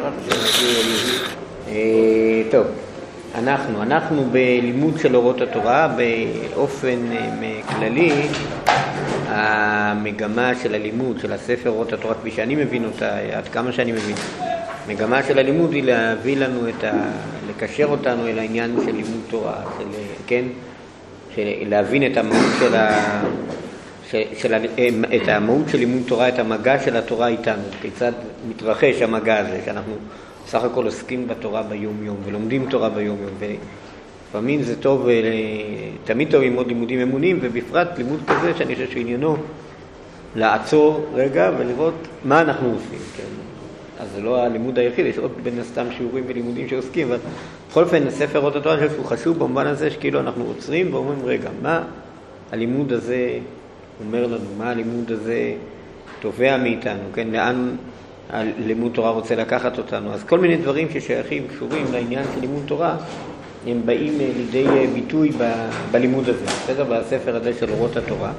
טוב, אנחנו בלימוד של אורות התורה. באופן כללי המגמה של הלימוד של הספר אורות התורה, כפי שאני מבין אותה, עד כמה שאני מבין, מגמה של הלימוד היא להביא לנו לקשר אותנו אל העניין של לימוד תורה, להבין את המהות את המהות של לימוד תורה, את המגע של התורה איתנו, כיצד מתרחש המגע הזה, שאנחנו סך הכל עוסקים בתורה ביום יום ולומדים תורה ביום יום, ולפעמים זה טוב, תמיד טוב ללמוד לימודים אמוניים, ובפרט לימוד כזה שאני חושב שעניינו לעצור רגע ולראות מה אנחנו עושים, כן? אז זה לא הלימוד היחיד, יש עוד בין הסתם שיעורים ולימודים שעוסקים, אבל בכל אופן הספר אורות התורה שהוא חשוב במובן הזה שכאילו אנחנו עוצרים ואומרים רגע, מה הלימוד הזה אומר לנו, מה הלימוד הזה תובע מאיתנו, כן? לאן הלימוד תורה רוצה לקחת אותנו. אז כל מיני דברים ששייכים, קשורים לעניין של לימוד תורה, הם באים לידי ביטוי בלימוד הזה, בסדר? בספר הזה של אורות התורה.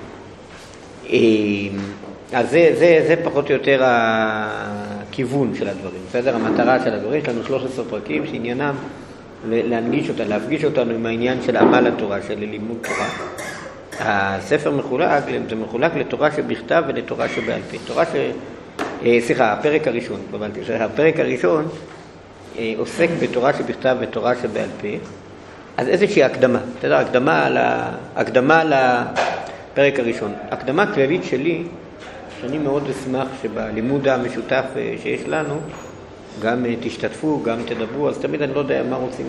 אז זה פחות או יותר הכיוון של הדברים, בסדר? המטרה של הדברים, יש לנו 13 פרקים שעניינם להנגיש אותנו, להפגיש אותנו עם העניין של עמל התורה, של לימוד תורה. הספר מחולק לתורה שבכתב ולתורה שבעל פה. הפרק הראשון, הפרק הראשון עוסק בתורה שבכתב ותורה שבעל פה. אז איזושהי הקדמה, הקדמה לפרק הראשון. הקדמה כללית שלי, שאני מאוד אשמח שבלימוד המשותף שיש לנו, גם תשתתפו, גם תדברו, אז תמיד אני לא יודע מה רוצים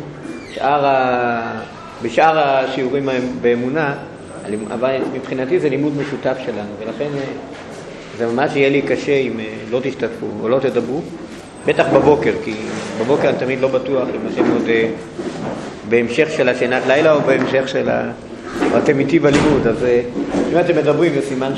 בשאר השיעורים באמונה, אבל מבחינתי זה לימוד משותף שלנו, ולכן זה ממש יהיה לי קשה אם לא תשתתפו או לא תדברו, בטח בבוקר, כי בבוקר אני תמיד לא בטוח אם אתם עוד בהמשך של השנת לילה או בהמשך של או אתם איתי בלימוד, אז אם אתם מדברים זה סימן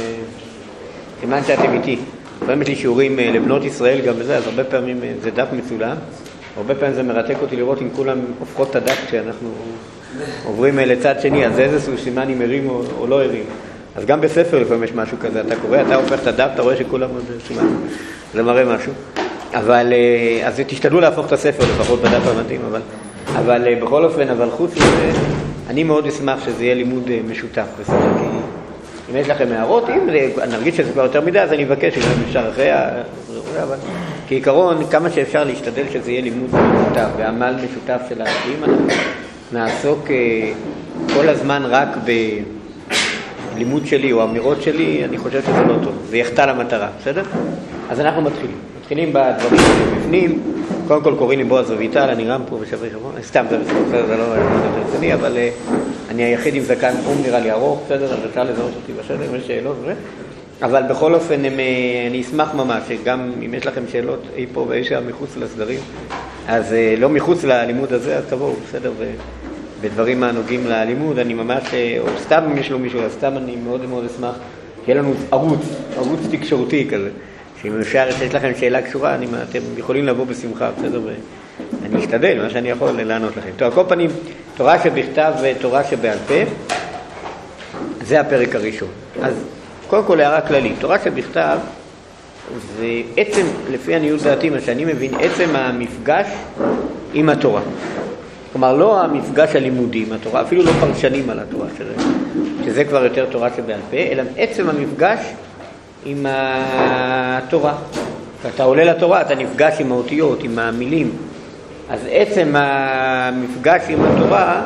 שאתם איתי. לפעמים יש לי שיעורים לבנות ישראל גם בזה, אז הרבה פעמים זה דף מצולם, הרבה פעמים זה מרתק אותי לראות אם כולם הופכות את הדף כשאנחנו עוברים לצד שני, אז זה איזשהו סימן אם הרים או לא הרים. אז גם בספר לפעמים יש משהו כזה, אתה קורא, אתה הופך את הדף, אתה רואה שכולם עוד סימן, זה מראה משהו. אבל, אז תשתדלו להפוך את הספר לפחות בדף המתאים, אבל בכל אופן, אבל חוץ מזה, אני מאוד אשמח שזה יהיה לימוד משותף, בסדר? כי אם יש לכם הערות, אם נרגיש שזה כבר יותר מדי, אז אני מבקש אם אפשר אחרי, אבל כעיקרון, כמה שאפשר להשתדל שזה יהיה לימוד משותף, ועמל משותף של האחים, אנחנו נעסוק כל הזמן רק בלימוד שלי או אמירות שלי, אני חושב שזה לא טוב, זה יחטא למטרה, בסדר? אז אנחנו מתחילים בדברים שבפנים. קודם כל קוראים לי בועז אביטל, אני גם פה בשבוע שבוע, סתם זה בסדר, זה לא רציני, אבל אני היחיד עם זקן חום, נראה לי ארוך, בסדר, אז אפשר לזהות אותי בסדר, אם יש שאלות, אבל בכל אופן אני אשמח ממש, שגם אם יש לכם שאלות אי פה ואי שם מחוץ לסדרים, אז לא מחוץ ללימוד הזה, אז תבואו, בסדר, בדברים הנוגעים ללימוד, אני ממש, או סתם אם יש לו מישהו, אז סתם אני מאוד מאוד אשמח, שיהיה לנו ערוץ תקשורתי כזה, שאם אפשר, שיש לכם שאלה קשורה, אתם יכולים לבוא בשמחה, בסדר, ואני אשתדל, מה שאני יכול לענות לכם. טוב, על כל פנים, תורה שבכתב ותורה שבעל פה, זה הפרק הראשון. אז קודם כל הערה כללית, תורה שבכתב, זה עצם, לפי עניות דעתי, מה שאני מבין, עצם המפגש עם התורה. כלומר, לא המפגש הלימודי עם התורה, אפילו לא פרשנים על התורה, שזה כבר יותר תורה שבעל פה, אלא עצם המפגש עם התורה. כשאתה עולה לתורה, אתה נפגש עם האותיות, עם המילים. אז עצם המפגש עם התורה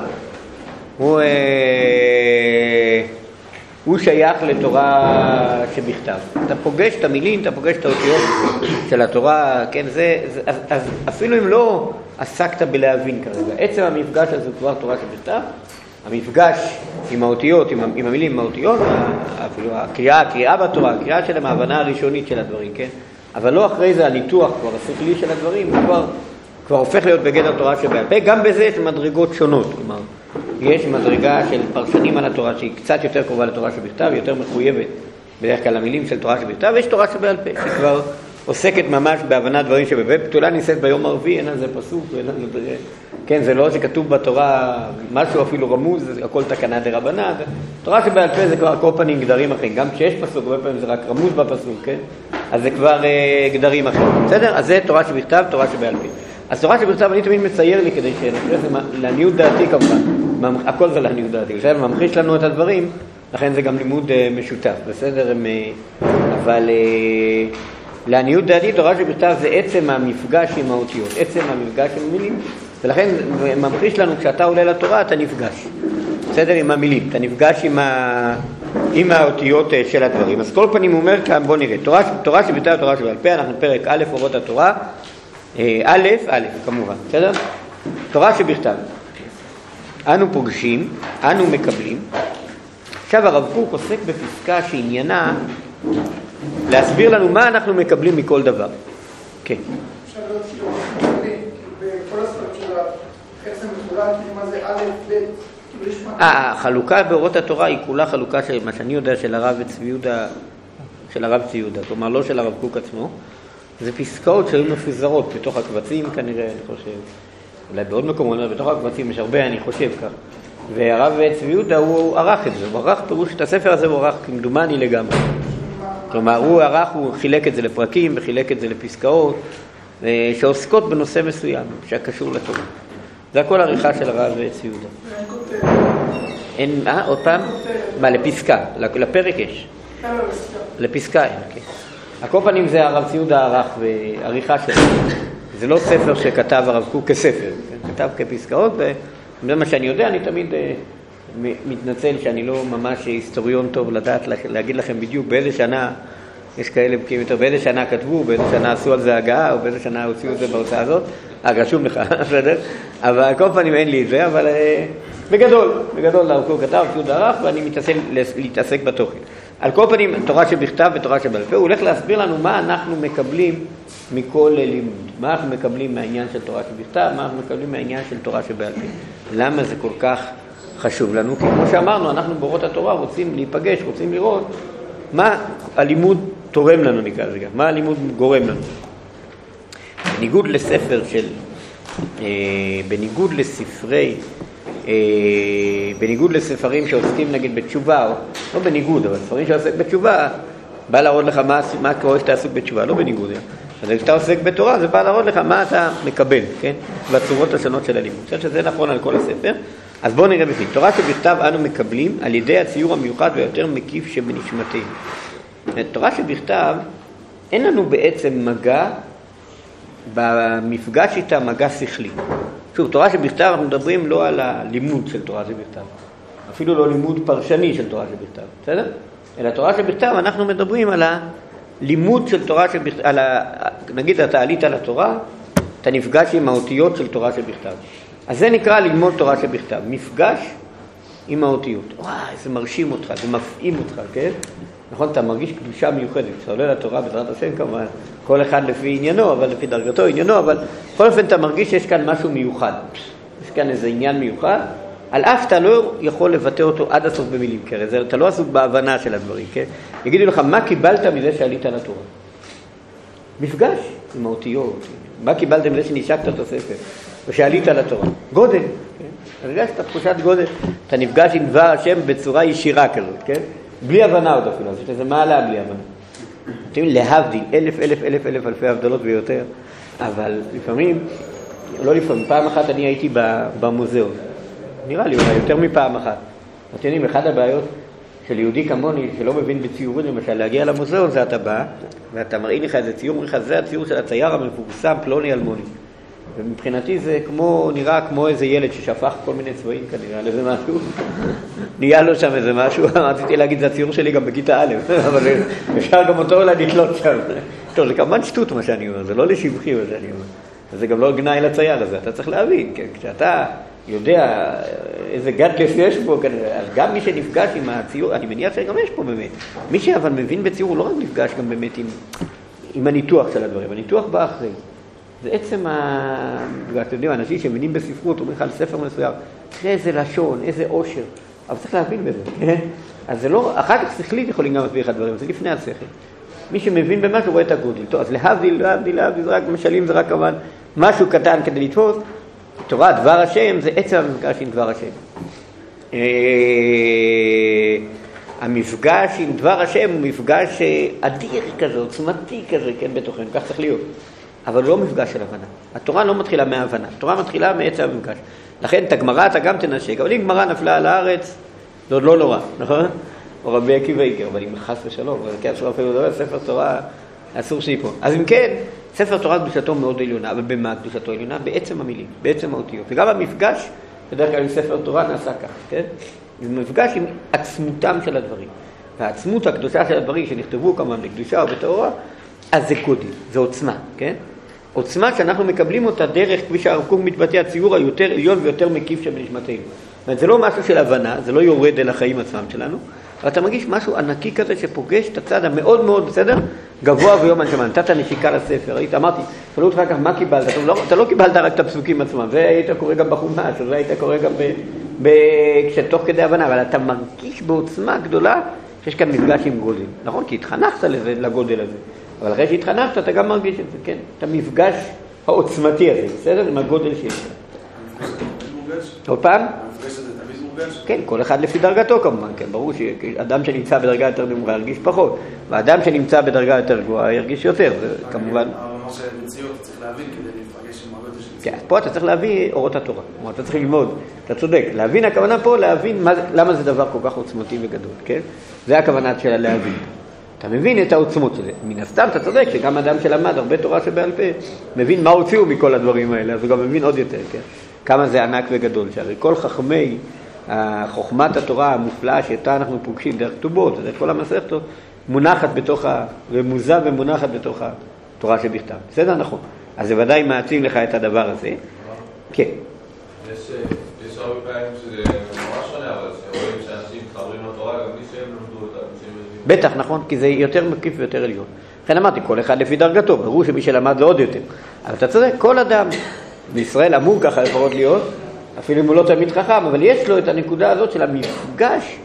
הוא שייך לתורה שבכתב. אתה פוגש את המילים, אתה פוגש את האותיות של התורה, כן, אז אפילו אם לא עסקת בלהבין כרגע, עצם המפגש הזה הוא כבר תורה שבכתב. המפגש עם האותיות, עם המילים, עם האותיות, אפילו הקריאה בתורה, הקריאה שלהם, ההבנה הראשונית של הדברים, כן? אבל לא אחרי זה הניתוח כבר, השכלי של הדברים, כבר הופך להיות בגדר תורה שבעל פה. גם בזה יש מדרגות שונות, כלומר, יש מדרגה של פרשנים על התורה שהיא קצת יותר קרובה לתורה שבכתב, יותר מחויבת בדרך כלל המילים של תורה שבכתב, ויש תורה שבעל פה, שכבר עוסקת ממש בהבנת דברים שבפה. בתולה נישאת ביום הרביעי, אין על זה פסוק, כן, זה לא שכתוב בתורה משהו אפילו רמוז, זה הכל תקנה דרבנן. תורה שבעל פה זה כבר כל פנים גדרים אחרים, גם כשיש פסוק, הרבה פעמים זה רק רמוז בפסוק, כן? אז זה כבר גדרים אחרים, בסדר? אז זה תורה שבכתב, תורה שבעל פה. אז תורה שבכתב אני תמיד מצייר לי כדי לעניות דעתי כמובן, הכל זה לעניות דעתי, בסדר? ממחיש לנו את הדברים, לכן זה גם לימוד משותף, בסדר? אבל לעניות דעתי תורה שבכתב זה עצם המפגש עם האותיות, עצם המפגש עם המילים, ולכן ממחיש לנו כשאתה עולה לתורה אתה נפגש, בסדר? עם המילים, אתה נפגש עם האותיות של הדברים. אז כל פנים הוא אומר כאן, בוא נראה, תורה שבכתב, תורה שבעל פה, אנחנו פרק א' אורות התורה, א' כמובן, בסדר? תורה שבכתב. אנו פוגשים, אנו מקבלים. עכשיו הרב קוק עוסק בפסקה שעניינה להסביר לנו מה אנחנו מקבלים מכל דבר. כן. אפשר להיות בכל הספרים של איך זה מחולק, מה זה א', ב', החלוקה באורות התורה היא כולה חלוקה של מה שאני יודע של הרב צבי יהודה, כלומר לא של הרב קוק עצמו. זה פסקאות שהיו מפוזרות בתוך הקבצים כנראה, אני חושב. אולי בעוד מקומות, בתוך הקבצים יש הרבה, אני חושב כך. והרב צבי יהודה הוא ערך את זה, הוא ערך פירוש את הספר הזה, הוא ערך כמדומני לגמרי. כלומר הוא חילק את זה לפרקים וחילק את זה לפסקאות שעוסקות בנושא מסוים שקשור לתורה. זה הכל עריכה של הרב צבי יהודה. אין, עוד פעם? מה, לפסקה? לפרק יש? לפסקה אין, כן. הכל פנים זה הרב צבי יהודה ערך ועריכה שלו. זה לא ספר שכתב הרב קוק כספר, כתב כפסקאות, וזה מה שאני יודע, אני תמיד מתנצל שאני לא ממש היסטוריון טוב לדעת להגיד לכם בדיוק באיזה שנה, יש כאלה בקיאים יותר, באיזה שנה כתבו, באיזה שנה עשו על זה הגעה, או באיזה שנה הוציאו את זה בהוצאה הזאת, רשום לך, בסדר? אבל על כל פנים אין לי את זה, אבל בגדול הרב קוק כתב, צבי יהודה ערך, ואני להתעסק בתוכן. על כל פנים, תורה שבכתב ותורה שבעל פה, הוא הולך להסביר לנו מה אנחנו מקבלים מכל לימוד. מה אנחנו מקבלים מהעניין של תורה שבכתב, מה אנחנו מקבלים מהעניין של תורה שבעל פה. למה זה כל כך חשוב לנו? כי כמו שאמרנו, אנחנו באורות התורה רוצים להיפגש, רוצים לראות מה הלימוד תורם לנו, נקרא לזה, מה הלימוד גורם לנו. בניגוד לספר של, בניגוד לספרים שעוסקים נגיד בתשובה, לא בניגוד, אבל ספרים שעוסק בתשובה, בא להראות לך מה קורה שאתה עסוק בתשובה, לא בניגוד. אז כשאתה עוסק בתורה, זה בא להראות לך מה אתה מקבל, כן? בצורות השונות של הלימוד. אני חושב שזה נכון על כל הספר. אז בואו נראה בפנים. תורה שבכתב אנו מקבלים על ידי הציור המיוחד ויותר מקיף שבנשמתנו. תורה שבכתב, אין לנו בעצם מגע, במפגש איתה מגע שכלי. שוב, תורה שבכתב אנחנו מדברים לא על הלימוד של תורה שבכתב, אפילו לא לימוד פרשני של תורה שבכתב, בסדר? אלא תורה שבכתב אנחנו מדברים על הלימוד של תורה שבכתב, נגיד אתה עלית על התורה, אתה נפגש עם האותיות של תורה שבכתב. אז זה נקרא ללמוד תורה שבכתב, מפגש עם האותיות. וואי, זה מרשים אותך, זה מפעים אותך, כן? נכון, אתה מרגיש קדושה מיוחדת, כשאתה עולה לתורה בעזרת השם כמובן, כל אחד לפי עניינו, אבל לפי דרגתו עניינו, אבל בכל אופן אתה מרגיש שיש כאן משהו מיוחד, יש כאן איזה עניין מיוחד, על אף אתה לא יכול לבטא אותו עד הסוף במילים, כי אתה לא עסוק בהבנה של הדברים, כן? יגידו לך, מה קיבלת מזה שעלית לתורה? מפגש עם האותיות, מה קיבלת מזה שנשקת את הספר, ושעלית לתורה? גודל, כן? הרגשת תחושת גודל, אתה נפגש עם דבר השם בצורה ישירה כזאת, כן? בלי הבנה עוד אפילו, זאת אומרת, מה עלה בלי הבנה? אתם יודעים, להבדיל, אלף אלפי הבדלות ויותר, אבל לפעמים, לא לפעמים, פעם אחת אני הייתי במוזיאון, נראה לי אולי יותר מפעם אחת. אתם יודעים, אחד הבעיות של יהודי כמוני, שלא מבין בציורים, למשל, להגיע למוזיאון, זה אתה בא, ואתה מראה לך איזה ציור, אומר לך, זה הציור של הצייר המפורסם, פלוני אלמוני. ומבחינתי זה נראה כמו איזה ילד ששפך כל מיני צבעים כנראה על איזה משהו. נהיה לו שם איזה משהו, רציתי להגיד, זה הציור שלי גם בכיתה א', אבל אפשר גם אותו אולי לתלות שם. טוב, זה כמובן שטות מה שאני אומר, זה לא לשבחי מה שאני אומר. זה גם לא גנאי לצייר הזה, אתה צריך להבין, כן? כשאתה יודע איזה גדלס יש פה כנראה, אז גם מי שנפגש עם הציור, אני מניח שגם יש פה באמת. מי שאבל מבין בציור הוא לא רק נפגש גם באמת עם הניתוח של הדברים, הניתוח בא אחרי. זה עצם אתם יודעים, אנשים שמבינים בספרות, אומרים לך על ספר מסוים, תראה איזה לשון, איזה עושר, אבל צריך להבין בזה, כן? אז זה לא, אחר כך שכלית יכולים גם להסביר לך דברים, זה לפני השכל. מי שמבין במשהו רואה את הגודל. טוב, אז להבדיל, זה רק משלים, זה רק כמובן משהו קטן כדי לתפוס. תורה, דבר השם, זה עצם המפגש עם דבר השם. המפגש עם דבר השם הוא מפגש אדיר כזה, עוצמתי כזה, כן, בתוכנו, כך צריך להיות. אבל לא מפגש של הבנה. התורה לא מתחילה מההבנה, התורה מתחילה מעצם המפגש. לכן את הגמרא אתה גם תנשק, אבל אם גמרא נפלה על הארץ, זה עוד לא נורא, נכון? או רבי עקיבא יקר, אבל אם חס ושלום, כי אסור אפילו לדבר, ספר תורה אסור שיפול. אז אם כן, ספר תורה קדושתו מאוד עליונה, אבל במה קדושתו עליונה? בעצם המילים, בעצם האותיות. וגם המפגש, בדרך כלל עם ספר תורה נעשה כך, כן? זה מפגש עם עצמותם של הדברים. והעצמות הקדושה של הדברים שנכתבו כמובן בקדושה או בתורה, אז זה קודי, זה עוצמה, כן? עוצמה שאנחנו מקבלים אותה דרך, כפי שהרב קוק מתבטא, הציור היותר עליון ויותר מקיף שבנשמתנו. זאת אומרת, זה לא משהו של הבנה, זה לא יורד אל החיים עצמם שלנו, אבל אתה מרגיש משהו ענקי כזה שפוגש את הצד המאוד מאוד, בסדר? גבוה ויום הנשמה. נתת נשיקה לספר, היית, אמרתי, שאלו אותך כך, מה קיבלת? אתה לא קיבלת רק את הפסוקים עצמם, זה היית קורא גם בחומש, זה היית קורא גם כשתוך כדי הבנה, אבל אתה מרגיש בעוצמה גדולה שיש כאן מפגש עם גודל. נכון? כי התחנכת לגודל הזה. אבל אחרי שהתחנכת, אתה גם מרגיש את זה, כן? את המפגש העוצמתי הזה, בסדר? עם הגודל שיש. עוד פעם? המפגש הזה תמיד מורגש? כן, כל אחד לפי דרגתו כמובן, כן, ברור שאדם שנמצא בדרגה יותר נמוכה ירגיש פחות, ואדם שנמצא בדרגה יותר גבוהה ירגיש יותר, זה כמובן... אבל מה שמציאות צריך להבין כדי להיפגש עם הגודל של כן, פה אתה צריך להביא אורות התורה, כלומר, אתה צריך ללמוד, אתה צודק, להבין, הכוונה פה להבין למה זה דבר כל כך עוצמתי וגדול, כן? זה הכוונה שלה להבין. אתה מבין את העוצמות של זה. מן הסתם אתה צודק שגם אדם שלמד הרבה תורה שבעל פה, מבין מה הוציאו מכל הדברים האלה, אז הוא גם מבין עוד יותר, כן? כמה זה ענק וגדול, שהרי כל חכמי חוכמת התורה המופלאה שאתה אנחנו פוגשים דרך כתובות, זה כל המסכתות, מונחת בתוך רמוזה ומונחת בתוך התורה שבכתב. בסדר? נכון. אז זה ודאי מעצים לך את הדבר הזה. כן. יש הרבה פעמים שזה ממש שונה, אבל שרואים שאנשים מתחברים לתורה גם מי שהם למדו אותה. בטח, נכון, כי זה יותר מקיף ויותר עליון. לכן אמרתי, כל אחד לפי דרגתו, ברור שמי שלמד זה עוד יותר. אבל אתה צודק, כל אדם בישראל אמור ככה לפחות להיות, אפילו אם הוא לא תמיד חכם, אבל יש לו את הנקודה הזאת של המפגש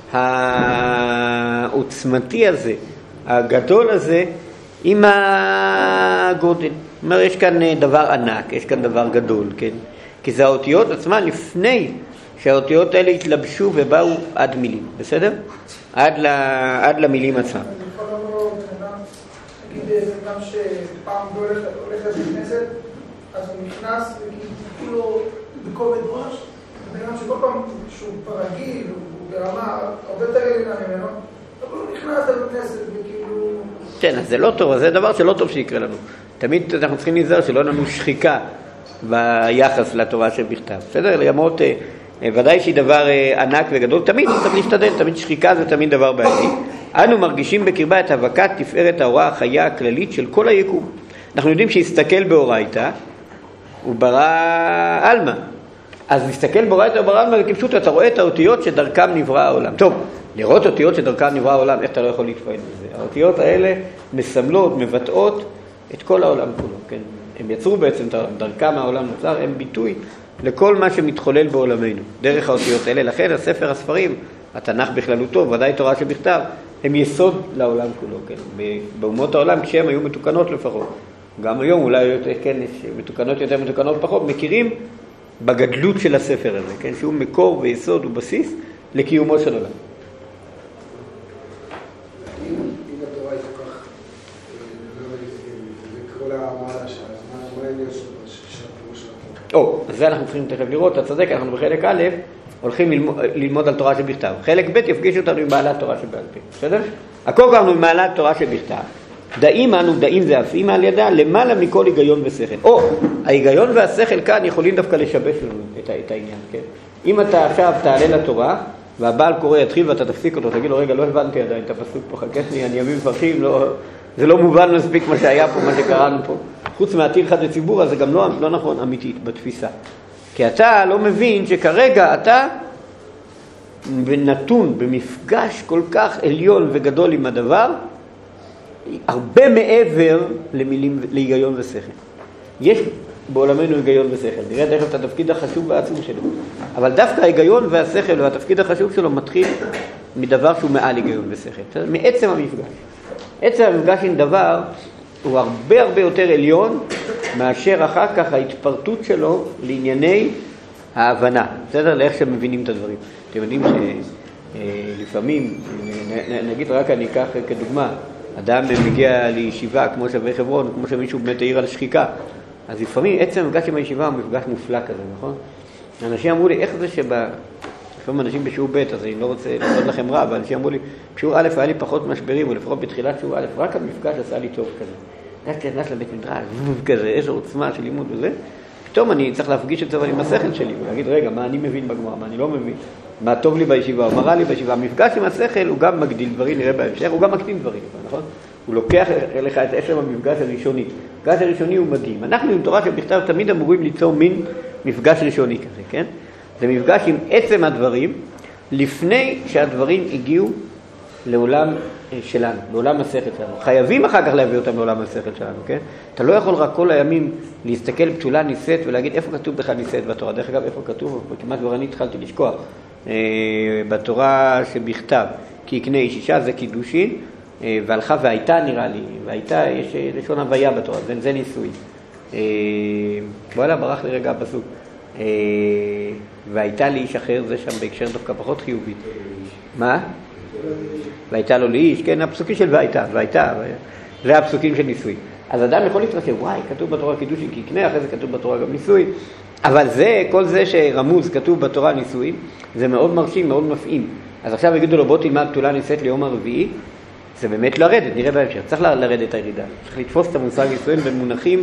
העוצמתי הזה, הגדול הזה, עם הגודל. זאת אומרת, יש כאן דבר ענק, יש כאן דבר גדול, כן? כי זה האותיות עצמן לפני שהאותיות האלה התלבשו ובאו עד מילים, בסדר? עד למילים עצמם. אני יכול לבוא נגיד אדם שפעם הולך לכנסת, אז הוא נכנס וכאילו בכובד ראש, אדם שכל פעם שהוא רגיל, הוא ברמה הרבה יותר עליונה ממנו, אבל הוא נכנס לכנסת וכאילו... כן, אז זה לא טוב, אז זה דבר שלא טוב שיקרה לנו. תמיד אנחנו צריכים להיזהר שלא לנו שחיקה ביחס לתורה שבכתב. בסדר? למרות, ודאי שהיא דבר ענק וגדול, תמיד צריך להשתדל, תמיד שחיקה זה תמיד דבר בעייתי. אנו מרגישים בקרבה את הבקת תפארת ההוראה החיה הכללית של כל היקום. אנחנו יודעים שהסתכל באורייתא, הוא ברא אלמה. אז להסתכל באורייתא וברא אלמה, כפשוט אתה רואה את האותיות שדרכם נברא העולם. טוב, לראות אותיות שדרכם נברא העולם, איך אתה לא יכול להתפעל בזה? האותיות האלה מסמלות, מבטאות את כל העולם כולו, כן? הם יצרו בעצם דרכם העולם נוצר, הם ביטוי לכל מה שמתחולל בעולמנו, דרך האותיות האלה. לכן הספר הספרים, התנ"ך בכללותו, ודאי תורה שבכתב, הם יסוד לעולם כולו, כן? באומות העולם, כשהם היו מתוקנות לפחות, גם היום אולי כן, מתוקנות יותר, מתוקנות פחות, מכירים בגדלות של הספר הזה, כן? שהוא מקור ויסוד ובסיס לקיומו של עולם. אם התורה היא כל כך, וכל המעלה שלה, אז מה אין יש שהפירוש של התורה? אז זה אנחנו צריכים תכף לראות, אתה צודק, אנחנו בחלק א' הולכים ללמוד על תורה שבכתב. חלק ב' יפגיש אותנו עם מעלת תורה שבעל פה, בסדר? הכל קראנו עם מעלת תורה שבכתב. דעים אנו, דעים זה אף אימא על ידה, למעלה מכל היגיון ושכל. ההיגיון והשכל כאן יכולים דווקא לשבש לנו את העניין, כן? אם אתה עכשיו תעלה לתורה, והבעל קורא יתחיל ואתה תפסיק אותו, תגיד לו, רגע, לא הבנתי עדיין את הפסוק פה, חכתני, אני אביא מפרשים, זה לא מובן מספיק מה שהיה פה, מה שקראנו פה. חוץ מעתיר חד לציבור, אז זה גם לא נכון אמיתית בתפיסה. כי אתה לא מבין שכרגע אתה נתון במפגש כל כך עליון וגדול עם הדבר, הרבה מעבר למילים, להיגיון ושכל. יש בעולמנו היגיון ושכל. נראה דרך את התפקיד החשוב והעצום שלו. אבל דווקא ההיגיון והשכל והתפקיד החשוב שלו מתחיל מדבר שהוא מעל היגיון ושכל. מעצם המפגש. עצם המפגש עם דבר הוא הרבה הרבה יותר עליון מאשר אחר כך ההתפרטות שלו לענייני ההבנה. בסדר? לאיך שמבינים את הדברים. אתם יודעים לפעמים, נגיד רק אני אקח כדוגמה, אדם מגיע לישיבה כמו שווה חברון, כמו שמישהו באמת העיר על שחיקה, אז לפעמים עצם המפגש עם הישיבה הוא מפגש מופלא כזה, נכון? אנשים אמרו לי, איך זה לפעמים אנשים בשיעור ב', אז אני לא רוצה לעשות לכם רע, אבל אנשים אמרו לי, בשיעור א' היה לי פחות משברים, ולפחות בתחילת שיעור א', רק המפגש עשה לי טוב כזה. נכנס לבית מדרש, כזה, איזו עוצמה של לימוד וזה. פתאום אני צריך להפגיש את זה עם השכל שלי, ולהגיד, רגע, מה אני מבין בגמרא, מה אני לא מבין, מה טוב לי בישיבה, מה רע לי בישיבה. המפגש עם השכל הוא גם מגדיל דברים, נראה בהמשך, הוא גם מקטין דברים, נכון? הוא לוקח לך את עצם המפגש הראשוני. המפגש הראשוני הוא מדהים. אנחנו עם תורה שבכתב תמיד אמורים ליצור מין מפגש ראשוני כזה, כן? זה מפגש עם עצם הדברים, לפני שהדברים הגיעו לעולם שלנו, לעולם השכל שלנו. חייבים אחר כך להביא אותם לעולם השכל שלנו, כן? אתה לא יכול רק כל הימים להסתכל בתולה ניסית ולהגיד איפה כתוב בכלל ניסית בתורה. דרך אגב, איפה כתוב? כמעט כבר אני התחלתי לשכוח. בתורה שבכתב, כי יקנה איש אישה זה קידושין, והלכה והייתה נראה לי, והייתה, יש לשון הוויה בתורה, זה ניסוי. וואלה, ברח לי רגע הפסוק. והייתה לאיש אחר, זה שם בהקשר דווקא פחות חיובית. מה? והייתה לו לאיש, כן, הפסוקים של והייתה, זה הפסוקים של ניסוי. אז אדם יכול להתרשם, וואי, כתוב בתורה קידושין כי יקנה, אחרי זה כתוב בתורה גם ניסוי, אבל זה, כל זה שרמוז כתוב בתורה ניסוי, זה מאוד מרשים, מאוד מפעים. אז עכשיו יגידו לו, בוא תלמד בתולה ניסית ליום הרביעי, זה באמת לרדת, נראה בהמשך, צריך לרדת את הירידה, צריך לתפוס את המושג ניסויים במונחים